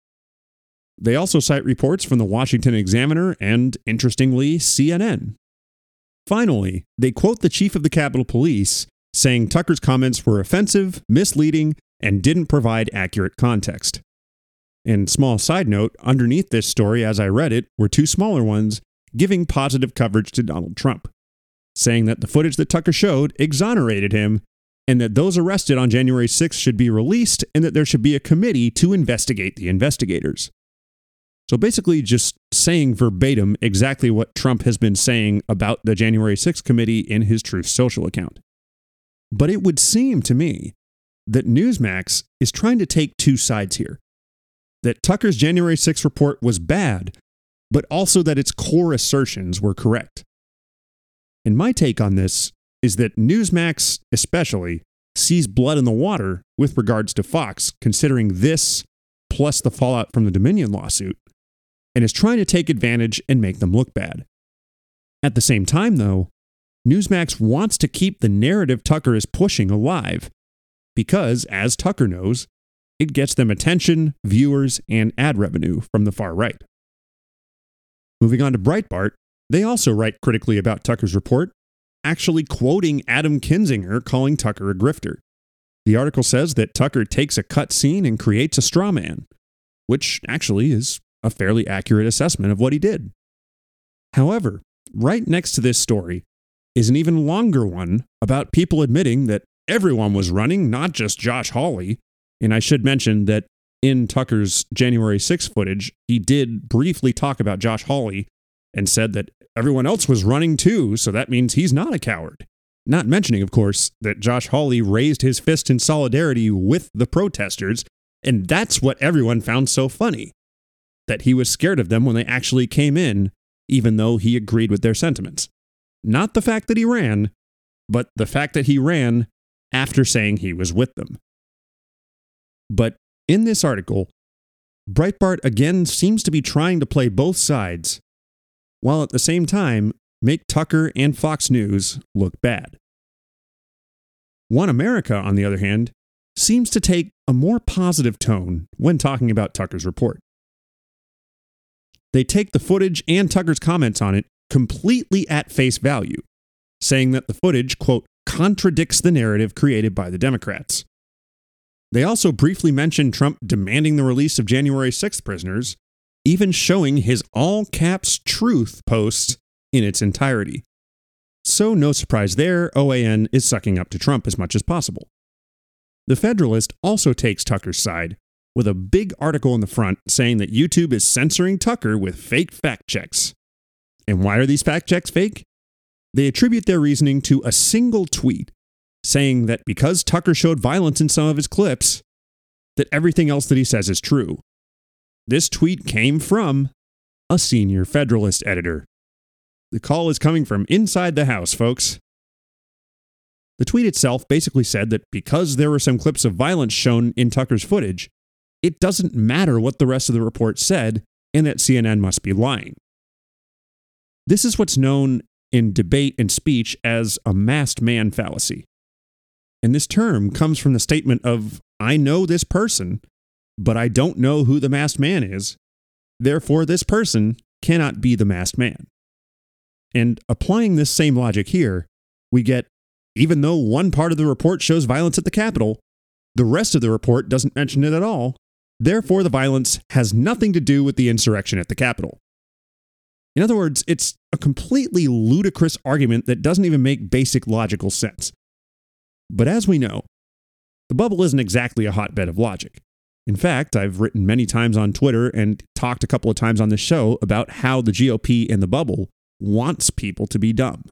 They also cite reports from the Washington Examiner and, interestingly, C N N. Finally, they quote the chief of the Capitol Police, saying Tucker's comments were offensive, misleading, and didn't provide accurate context. And small side note, underneath this story as I read it were two smaller ones giving positive coverage to Donald Trump, saying that the footage that Tucker showed exonerated him and that those arrested on January sixth should be released and that there should be a committee to investigate the investigators. So basically just saying verbatim exactly what Trump has been saying about the January sixth committee in his Truth Social account. But it would seem to me that Newsmax is trying to take two sides here. That Tucker's January sixth report was bad, but also that its core assertions were correct. And my take on this is that Newsmax, especially, sees blood in the water with regards to Fox, considering this plus the fallout from the Dominion lawsuit, and is trying to take advantage and make them look bad. At the same time, though, Newsmax wants to keep the narrative Tucker is pushing alive, because, as Tucker knows, it gets them attention, viewers, and ad revenue from the far right. Moving on to Breitbart, they also write critically about Tucker's report, actually quoting Adam Kinzinger calling Tucker a grifter. The article says that Tucker takes a cut scene and creates a straw man, which actually is a fairly accurate assessment of what he did. However, right next to this story is an even longer one about people admitting that everyone was running, not just Josh Hawley. And I should mention that in Tucker's January sixth footage, he did briefly talk about Josh Hawley and said that everyone else was running too, so that means he's not a coward. Not mentioning, of course, that Josh Hawley raised his fist in solidarity with the protesters, and that's what everyone found so funny, that he was scared of them when they actually came in, even though he agreed with their sentiments. Not the fact that he ran, but the fact that he ran after saying he was with them. But in this article, Breitbart again seems to be trying to play both sides, while at the same time make Tucker and Fox News look bad. One America, on the other hand, seems to take a more positive tone when talking about Tucker's report. They take the footage and Tucker's comments on it completely at face value, saying that the footage, quote, contradicts the narrative created by the Democrats. They also briefly mention Trump demanding the release of January sixth prisoners, even showing his all-caps truth post in its entirety. So no surprise there, O A N is sucking up to Trump as much as possible. The Federalist also takes Tucker's side, with a big article in the front saying that YouTube is censoring Tucker with fake fact checks. And why are these fact checks fake? They attribute their reasoning to a single tweet, saying that because Tucker showed violence in some of his clips, that everything else that he says is true. This tweet came from a senior Federalist editor. The call is coming from inside the house, folks. The tweet itself basically said that because there were some clips of violence shown in Tucker's footage, it doesn't matter what the rest of the report said and that C N N must be lying. This is what's known in debate and speech as a masked man fallacy. And this term comes from the statement of, I know this person, but I don't know who the masked man is. Therefore, this person cannot be the masked man. And applying this same logic here, we get, even though one part of the report shows violence at the Capitol, the rest of the report doesn't mention it at all. Therefore, the violence has nothing to do with the insurrection at the Capitol. In other words, it's a completely ludicrous argument that doesn't even make basic logical sense. But as we know, the bubble isn't exactly a hotbed of logic. In fact, I've written many times on Twitter and talked a couple of times on this show about how the G O P in the bubble wants people to be dumb.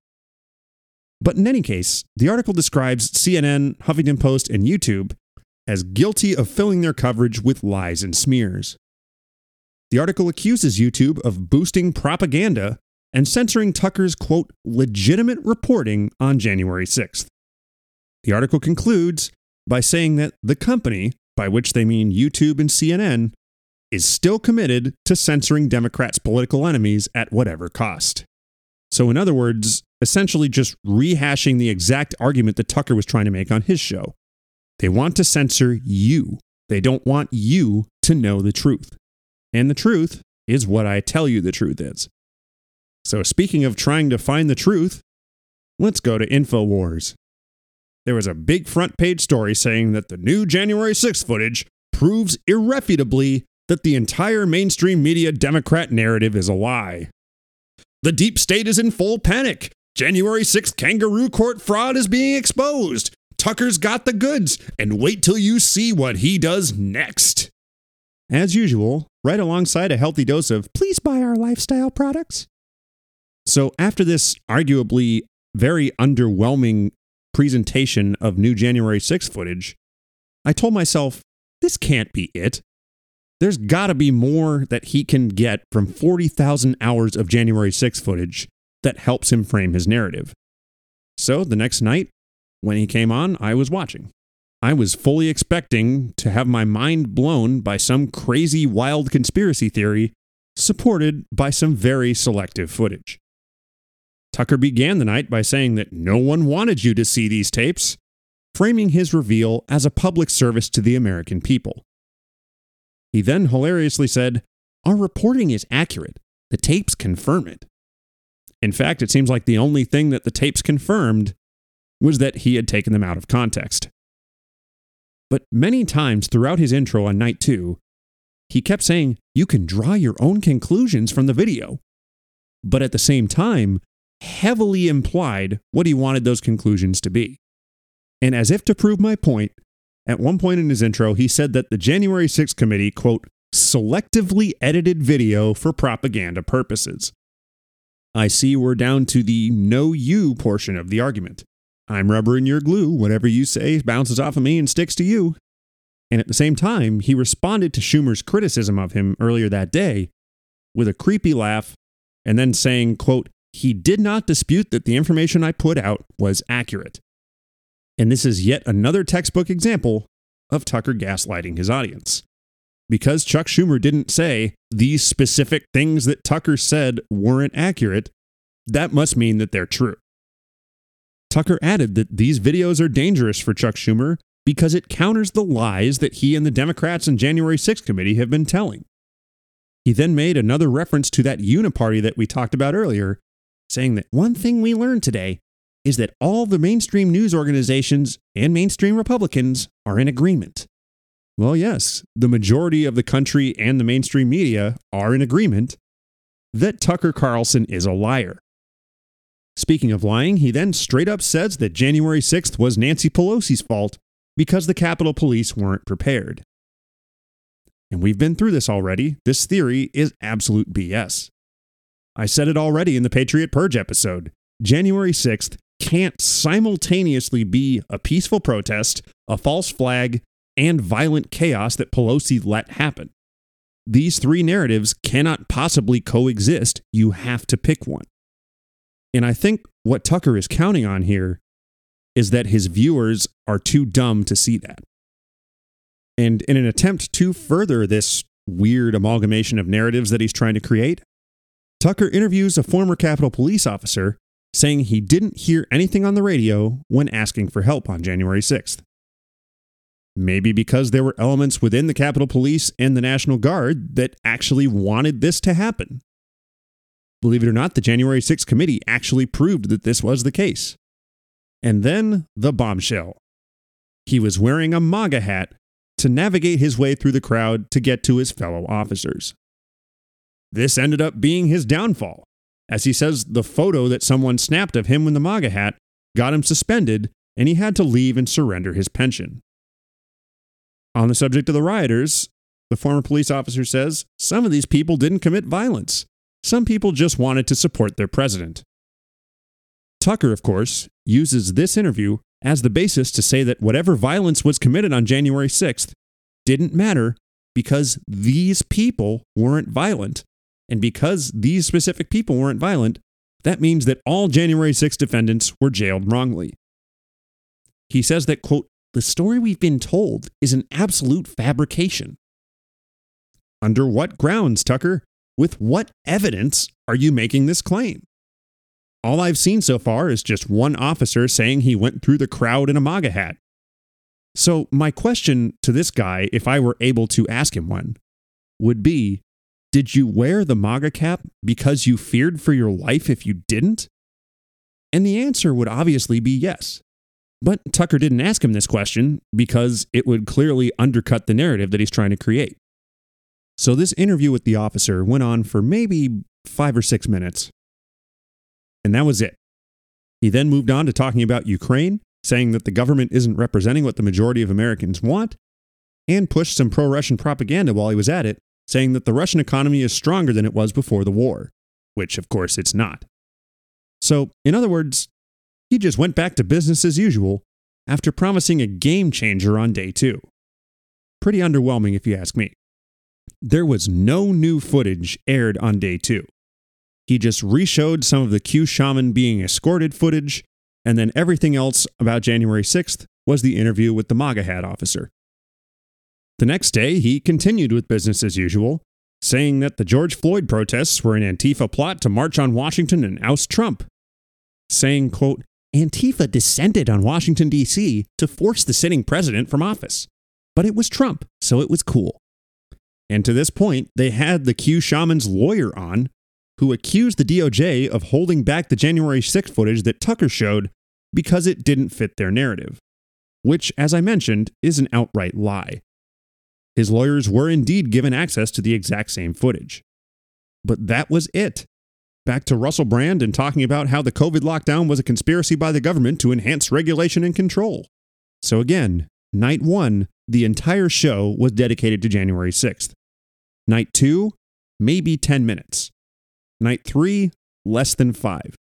But in any case, the article describes C N N, Huffington Post, and YouTube as guilty of filling their coverage with lies and smears. The article accuses YouTube of boosting propaganda and censoring Tucker's, quote, legitimate reporting on January sixth. The article concludes by saying that the company, by which they mean YouTube and C N N, is still committed to censoring Democrats' political enemies at whatever cost. So in other words, essentially just rehashing the exact argument that Tucker was trying to make on his show. They want to censor you. They don't want you to know the truth. And the truth is what I tell you the truth is. So speaking of trying to find the truth, let's go to InfoWars. There was a big front page story saying that the new January sixth footage proves irrefutably that the entire mainstream media Democrat narrative is a lie. The deep state is in full panic. January sixth kangaroo court fraud is being exposed. Tucker's got the goods, and wait till you see what he does next. As usual, right alongside a healthy dose of, please buy our lifestyle products. So after this arguably very underwhelming presentation of new January sixth footage, I told myself, this can't be it. There's gotta be more that he can get from forty thousand hours of January sixth footage that helps him frame his narrative. So the next night, when he came on, I was watching. I was fully expecting to have my mind blown by some crazy, wild conspiracy theory supported by some very selective footage. Tucker began the night by saying that no one wanted you to see these tapes, framing his reveal as a public service to the American people. He then hilariously said, "Our reporting is accurate. The tapes confirm it." In fact, it seems like the only thing that the tapes confirmed was that he had taken them out of context. But many times throughout his intro on night two, he kept saying, you can draw your own conclusions from the video. But at the same time, heavily implied what he wanted those conclusions to be. And as if to prove my point, at one point in his intro, he said that the January sixth committee, quote, selectively edited video for propaganda purposes. I see we're down to the no you portion of the argument. I'm rubber and you're glue. Whatever you say bounces off of me and sticks to you. And at the same time, he responded to Schumer's criticism of him earlier that day with a creepy laugh and then saying, quote, he did not dispute that the information I put out was accurate. And this is yet another textbook example of Tucker gaslighting his audience. Because Chuck Schumer didn't say these specific things that Tucker said weren't accurate, that must mean that they're true. Tucker added that these videos are dangerous for Chuck Schumer because it counters the lies that he and the Democrats and January sixth committee have been telling. He then made another reference to that uniparty that we talked about earlier, saying that one thing we learned today is that all the mainstream news organizations and mainstream Republicans are in agreement. Well, yes, the majority of the country and the mainstream media are in agreement that Tucker Carlson is a liar. Speaking of lying, he then straight up says that January sixth was Nancy Pelosi's fault because the Capitol Police weren't prepared. And we've been through this already. This theory is absolute B S. I said it already in the Patriot Purge episode. January sixth can't simultaneously be a peaceful protest, a false flag, and violent chaos that Pelosi let happen. These three narratives cannot possibly coexist. You have to pick one. And I think what Tucker is counting on here is that his viewers are too dumb to see that. And in an attempt to further this weird amalgamation of narratives that he's trying to create, Tucker interviews a former Capitol Police officer saying he didn't hear anything on the radio when asking for help on January sixth. Maybe because there were elements within the Capitol Police and the National Guard that actually wanted this to happen. Believe it or not, the January sixth committee actually proved that this was the case. And then the bombshell. He was wearing a MAGA hat to navigate his way through the crowd to get to his fellow officers. This ended up being his downfall, as he says the photo that someone snapped of him in the MAGA hat got him suspended and he had to leave and surrender his pension. On the subject of the rioters, the former police officer says some of these people didn't commit violence. Some people just wanted to support their president. Tucker, of course, uses this interview as the basis to say that whatever violence was committed on January sixth didn't matter because these people weren't violent. And because these specific people weren't violent, that means that all January sixth defendants were jailed wrongly. He says that, quote, the story we've been told is an absolute fabrication. Under what grounds, Tucker? With what evidence are you making this claim? All I've seen so far is just one officer saying he went through the crowd in a MAGA hat. So my question to this guy, if I were able to ask him one, would be, did you wear the MAGA cap because you feared for your life if you didn't? And the answer would obviously be yes. But Tucker didn't ask him this question because it would clearly undercut the narrative that he's trying to create. So this interview with the officer went on for maybe five or six minutes. And that was it. He then moved on to talking about Ukraine, saying that the government isn't representing what the majority of Americans want, and pushed some pro-Russian propaganda while he was at it, saying that the Russian economy is stronger than it was before the war, which of course it's not. So, in other words, he just went back to business as usual after promising a game changer on day two. Pretty underwhelming if you ask me. There was no new footage aired on day two. He just re-showed some of the Q shaman being escorted footage, and then everything else about January sixth was the interview with the MAGA hat officer. The next day, he continued with business as usual, saying that the George Floyd protests were an Antifa plot to march on Washington and oust Trump. Saying, quote, Antifa descended on Washington, D C to force the sitting president from office. But it was Trump, so it was cool. And to this point, they had the Q shaman's lawyer on, who accused the D O J of holding back the January sixth footage that Tucker showed because it didn't fit their narrative, which, as I mentioned, is an outright lie. His lawyers were indeed given access to the exact same footage. But that was it. Back to Russell Brand and talking about how the COVID lockdown was a conspiracy by the government to enhance regulation and control. So again, night one, the entire show was dedicated to January sixth. Night two, maybe ten minutes. Night three, less than five.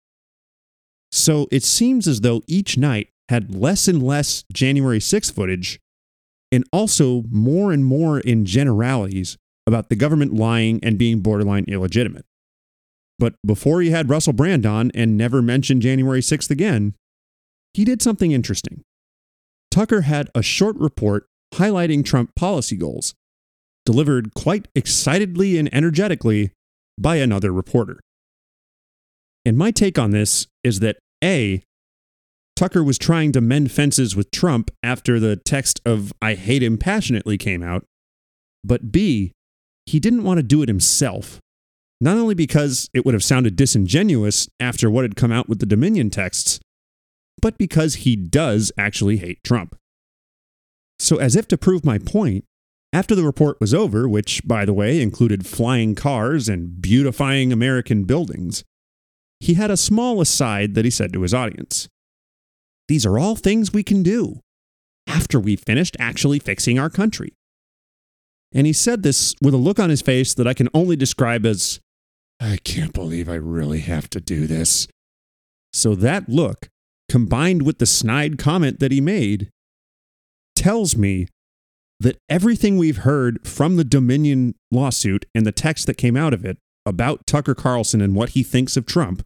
So it seems as though each night had less and less January sixth footage, and also more and more in generalities about the government lying and being borderline illegitimate. But before he had Russell Brand on and never mentioned January sixth again, he did something interesting. Tucker had a short report highlighting Trump policy goals, delivered quite excitedly and energetically by another reporter. And my take on this is that A, Tucker was trying to mend fences with Trump after the text of I hate him passionately came out, but B, he didn't want to do it himself. Not only because it would have sounded disingenuous after what had come out with the Dominion texts, but because he does actually hate Trump. So as if to prove my point, after the report was over, which, by the way, included flying cars and beautifying American buildings, he had a small aside that he said to his audience. These are all things we can do after we've finished actually fixing our country. And he said this with a look on his face that I can only describe as, I can't believe I really have to do this. So that look, combined with the snide comment that he made, tells me that everything we've heard from the Dominion lawsuit and the text that came out of it about Tucker Carlson and what he thinks of Trump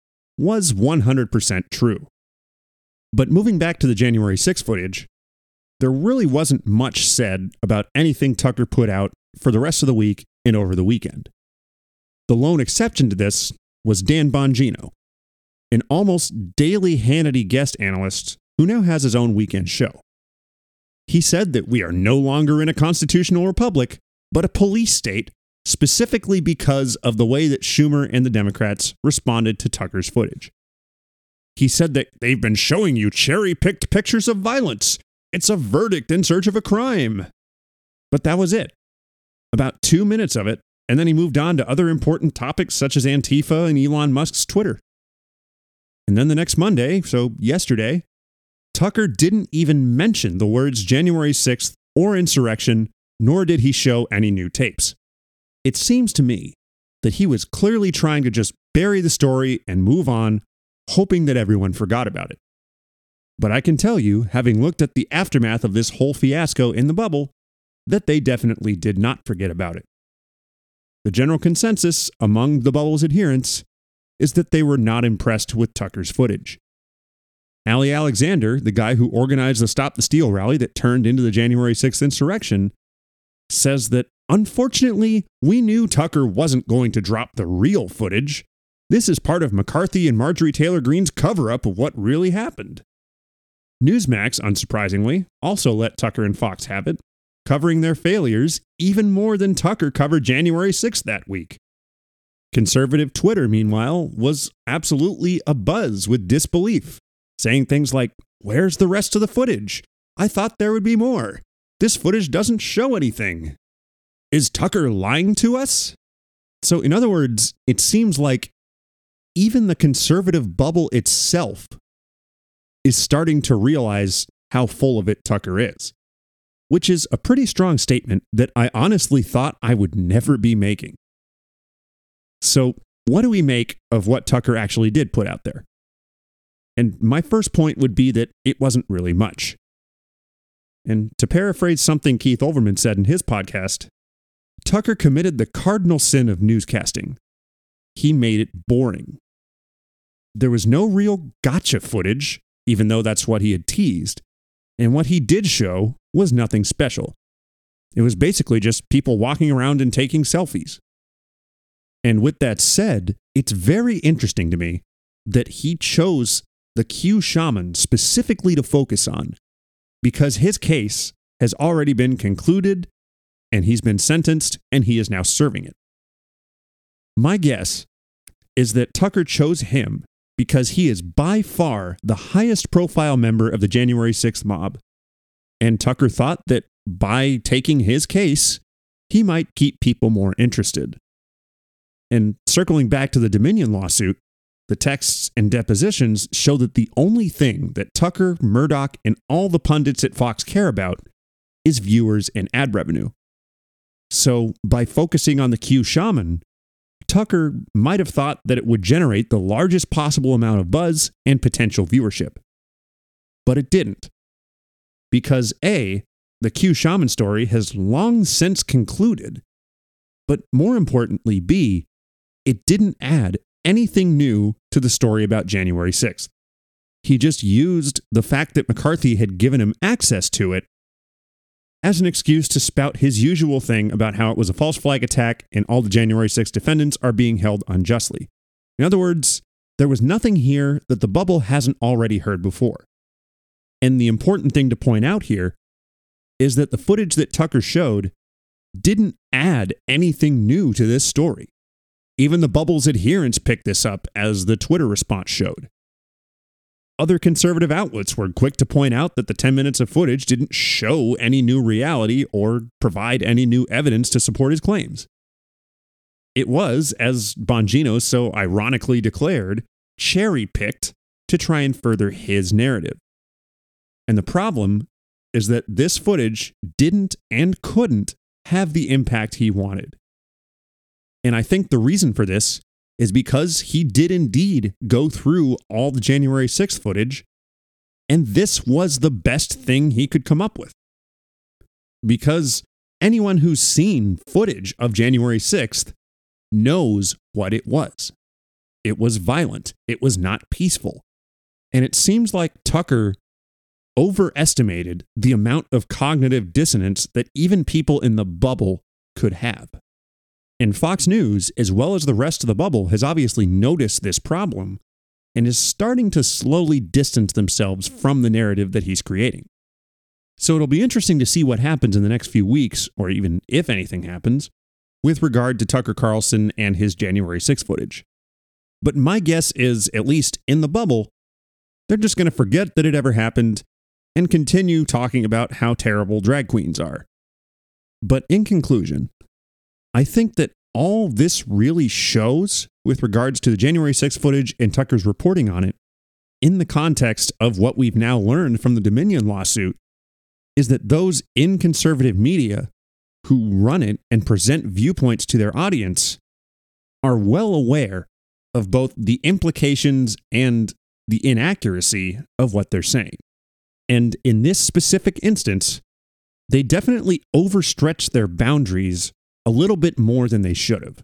was one hundred percent true. But moving back to the January sixth footage, there really wasn't much said about anything Tucker put out for the rest of the week and over the weekend. The lone exception to this was Dan Bongino, an almost daily Hannity guest analyst who now has his own weekend show. He said that we are no longer in a constitutional republic, but a police state, specifically because of the way that Schumer and the Democrats responded to Tucker's footage. He said that they've been showing you cherry-picked pictures of violence. It's a verdict in search of a crime. But that was it. About two minutes of it, and then he moved on to other important topics such as Antifa and Elon Musk's Twitter. And then the next Monday, so yesterday, Tucker didn't even mention the words January sixth or insurrection, nor did he show any new tapes. It seems to me that he was clearly trying to just bury the story and move on, hoping that everyone forgot about it. But I can tell you, having looked at the aftermath of this whole fiasco in the bubble, that they definitely did not forget about it. The general consensus among the bubble's adherents is that they were not impressed with Tucker's footage. Ali Alexander, the guy who organized the Stop the Steal rally that turned into the January sixth insurrection, says that, unfortunately, we knew Tucker wasn't going to drop the real footage. This is part of McCarthy and Marjorie Taylor Greene's cover-up of what really happened. Newsmax, unsurprisingly, also let Tucker and Fox have it, covering their failures even more than Tucker covered January sixth that week. Conservative Twitter, meanwhile, was absolutely abuzz with disbelief, saying things like, "Where's the rest of the footage? I thought there would be more. This footage doesn't show anything. Is Tucker lying to us?" So, in other words, it seems like even the conservative bubble itself is starting to realize how full of it Tucker is, which is a pretty strong statement that I honestly thought I would never be making. So, what do we make of what Tucker actually did put out there? And my first point would be that it wasn't really much. And to paraphrase something Keith Olbermann said in his podcast, Tucker committed the cardinal sin of newscasting. He made it boring. There was no real gotcha footage, even though that's what he had teased. And what he did show was nothing special. It was basically just people walking around and taking selfies. And with that said, it's very interesting to me that he chose the Q shaman specifically to focus on, because his case has already been concluded and he's been sentenced and he is now serving it. My guess is that Tucker chose him because he is by far the highest profile member of the January sixth mob. And Tucker thought that by taking his case, he might keep people more interested. And circling back to the Dominion lawsuit, the texts and depositions show that the only thing that Tucker, Murdoch, and all the pundits at Fox care about is viewers and ad revenue. So by focusing on the Q shaman, Tucker might have thought that it would generate the largest possible amount of buzz and potential viewership. But it didn't. Because A, the Q shaman story has long since concluded, but more importantly, B, it didn't add anything new to the story about January sixth. He just used the fact that McCarthy had given him access to it as an excuse to spout his usual thing about how it was a false flag attack and all the January sixth defendants are being held unjustly. In other words, there was nothing here that the bubble hasn't already heard before. And the important thing to point out here is that the footage that Tucker showed didn't add anything new to this story. Even the bubble's adherents picked this up, as the Twitter response showed. Other conservative outlets were quick to point out that the ten minutes of footage didn't show any new reality or provide any new evidence to support his claims. It was, as Bongino so ironically declared, cherry-picked to try and further his narrative. And the problem is that this footage didn't and couldn't have the impact he wanted. And I think the reason for this is because he did indeed go through all the January sixth footage, and this was the best thing he could come up with. Because anyone who's seen footage of January sixth knows what it was. It was violent. It was not peaceful. And it seems like Tucker overestimated the amount of cognitive dissonance that even people in the bubble could have. And Fox News, as well as the rest of the bubble, has obviously noticed this problem and is starting to slowly distance themselves from the narrative that he's creating. So it'll be interesting to see what happens in the next few weeks, or even if anything happens, with regard to Tucker Carlson and his January sixth footage. But my guess is, at least in the bubble, they're just going to forget that it ever happened and continue talking about how terrible drag queens are. But in conclusion, I think that all this really shows with regards to the January sixth footage and Tucker's reporting on it, in the context of what we've now learned from the Dominion lawsuit, is that those in conservative media who run it and present viewpoints to their audience are well aware of both the implications and the inaccuracy of what they're saying. And in this specific instance, they definitely overstretched their boundaries a little bit more than they should have.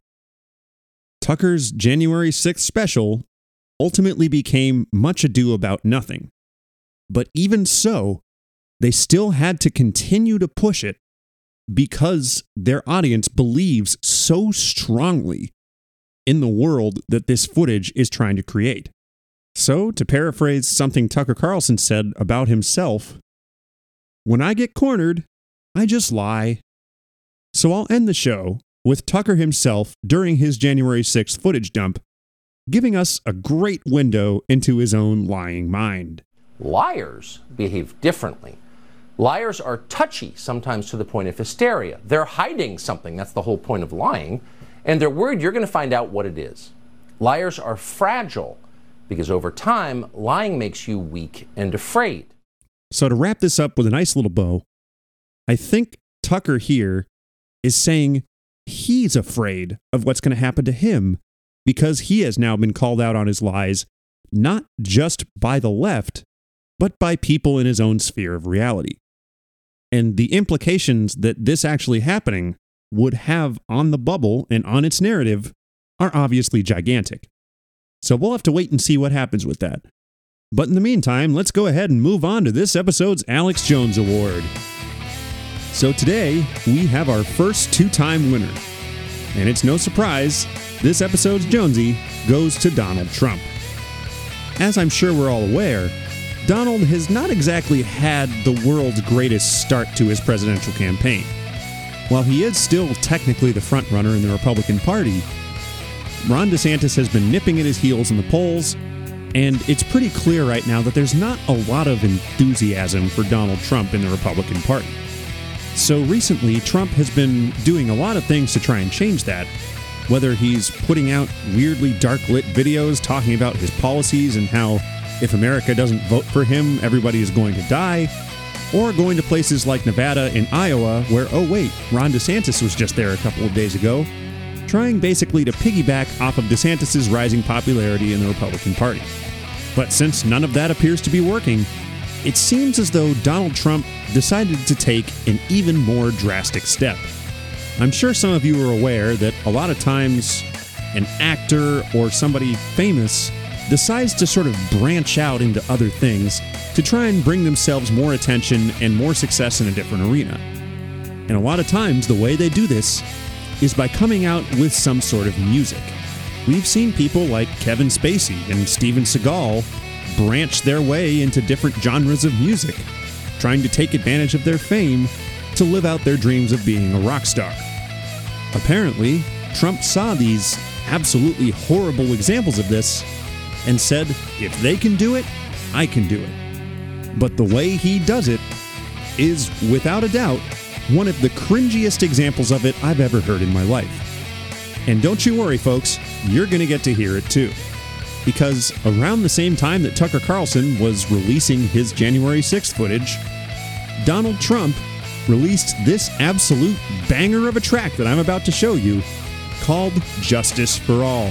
Tucker's January sixth special ultimately became much ado about nothing. But even so, they still had to continue to push it because their audience believes so strongly in the world that this footage is trying to create. So, to paraphrase something Tucker Carlson said about himself, "When I get cornered, I just lie." So I'll end the show with Tucker himself during his January sixth footage dump, giving us a great window into his own lying mind. Liars behave differently. Liars are touchy, sometimes to the point of hysteria. They're hiding something, that's the whole point of lying, and they're worried you're going to find out what it is. Liars are fragile, because over time, lying makes you weak and afraid. So to wrap this up with a nice little bow, I think Tucker here is saying he's afraid of what's going to happen to him because he has now been called out on his lies, not just by the left, but by people in his own sphere of reality. And the implications that this actually happening would have on the bubble and on its narrative are obviously gigantic. So we'll have to wait and see what happens with that. But in the meantime, let's go ahead and move on to this episode's Alex Jones Award. So today, we have our first two-time winner. And it's no surprise, this episode's Jonesy goes to Donald Trump. As I'm sure we're all aware, Donald has not exactly had the world's greatest start to his presidential campaign. While he is still technically the frontrunner in the Republican Party, Ron DeSantis has been nipping at his heels in the polls, and it's pretty clear right now that there's not a lot of enthusiasm for Donald Trump in the Republican Party. So recently, Trump has been doing a lot of things to try and change that, whether he's putting out weirdly dark-lit videos talking about his policies and how if America doesn't vote for him, everybody is going to die, or going to places like Nevada and Iowa where, oh wait, Ron DeSantis was just there a couple of days ago, trying basically to piggyback off of DeSantis' rising popularity in the Republican Party. But since none of that appears to be working, it seems as though Donald Trump decided to take an even more drastic step. I'm sure some of you are aware that a lot of times an actor or somebody famous decides to sort of branch out into other things to try and bring themselves more attention and more success in a different arena. And a lot of times the way they do this is by coming out with some sort of music. We've seen people like Kevin Spacey and Steven Seagal branch their way into different genres of music, trying to take advantage of their fame to live out their dreams of being a rock star. Apparently, Trump saw these absolutely horrible examples of this and said, if they can do it, I can do it. But the way he does it is, without a doubt, one of the cringiest examples of it I've ever heard in my life. And don't you worry, folks, you're going to get to hear it too. Because around the same time that Tucker Carlson was releasing his January sixth footage, Donald Trump released this absolute banger of a track that I'm about to show you called Justice for All.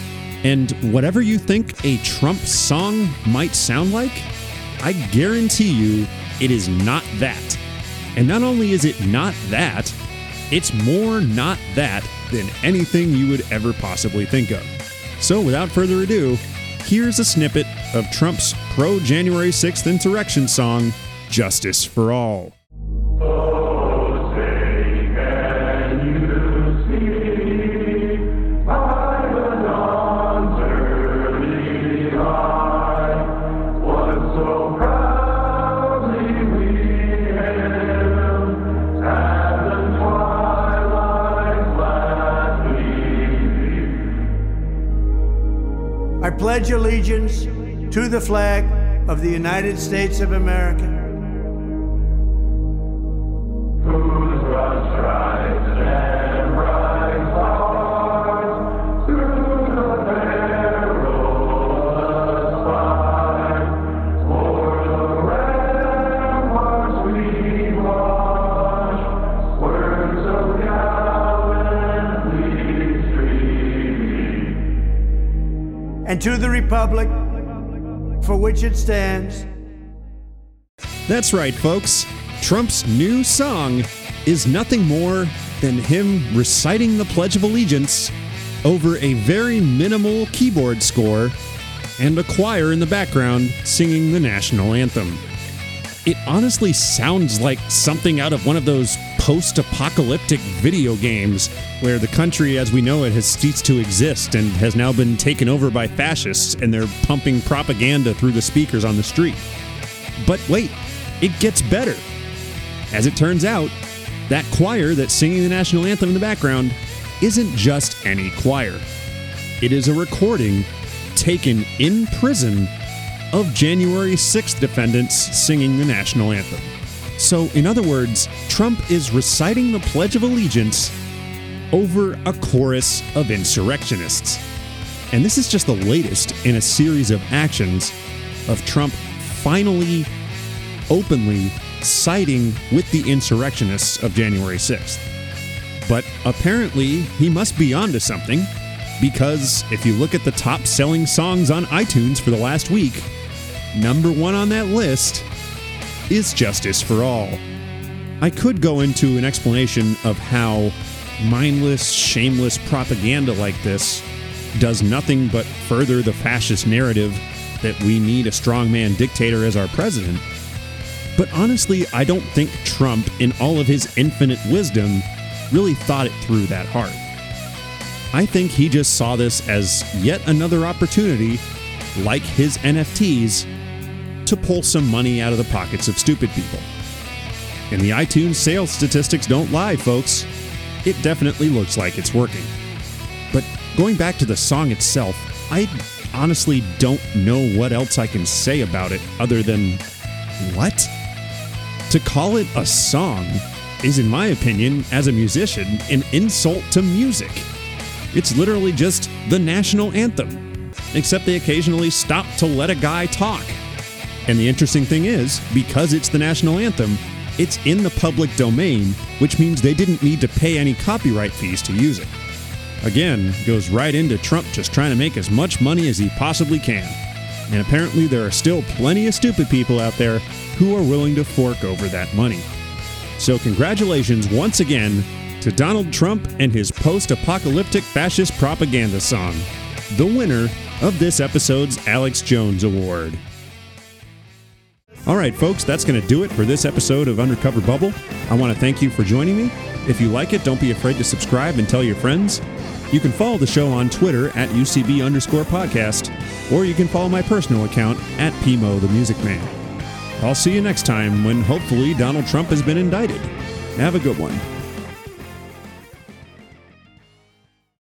And whatever you think a Trump song might sound like, I guarantee you it is not that. And not only is it not that, it's more not that than anything you would ever possibly think of. So without further ado, here's a snippet of Trump's pro-January sixth insurrection song, justice for all. I pledge allegiance to the flag of the United States of America. Whose broad stripes and bright stars through the perilous fight, o'er the ramparts we march, words of gallantly streaming. And to the republic for which it stands. That's right, folks. Trump's new song is nothing more than him reciting the Pledge of Allegiance over a very minimal keyboard score and a choir in the background singing the national anthem. It honestly sounds like something out of one of those post-apocalyptic video games where the country as we know it has ceased to exist and has now been taken over by fascists and they're pumping propaganda through the speakers on the street. But wait, it gets better. As it turns out, that choir that's singing the national anthem in the background isn't just any choir. It is a recording taken in prison of January sixth defendants singing the national anthem. So, in other words, Trump is reciting the Pledge of Allegiance over a chorus of insurrectionists. And this is just the latest in a series of actions of Trump finally, openly siding with the insurrectionists of January sixth. But apparently, he must be onto something, because if you look at the top-selling songs on iTunes for the last week, number one on that list is Justice for All. I could go into an explanation of how mindless, shameless propaganda like this does nothing but further the fascist narrative that we need a strongman dictator as our president. But honestly, I don't think Trump, in all of his infinite wisdom, really thought it through that hard. I think he just saw this as yet another opportunity, like his N F Ts, to pull some money out of the pockets of stupid people. And the iTunes sales statistics don't lie, folks. It definitely looks like it's working. But going back to the song itself, I honestly don't know what else I can say about it other than, what? To call it a song is, in my opinion, as a musician, an insult to music. It's literally just the national anthem, except they occasionally stop to let a guy talk. And the interesting thing is, because it's the national anthem, it's in the public domain, which means they didn't need to pay any copyright fees to use it. Again, goes right into Trump just trying to make as much money as he possibly can. And apparently there are still plenty of stupid people out there who are willing to fork over that money. So congratulations once again to Donald Trump and his post-apocalyptic fascist propaganda song, the winner of this episode's Alex Jones Award. All right, folks, that's going to do it for this episode of Undercover Bubble. I want to thank you for joining me. If you like it, don't be afraid to subscribe and tell your friends. You can follow the show on Twitter at U C B underscore podcast, or you can follow my personal account at Pimo the Music Man. I'll see you next time when hopefully Donald Trump has been indicted. Have a good one.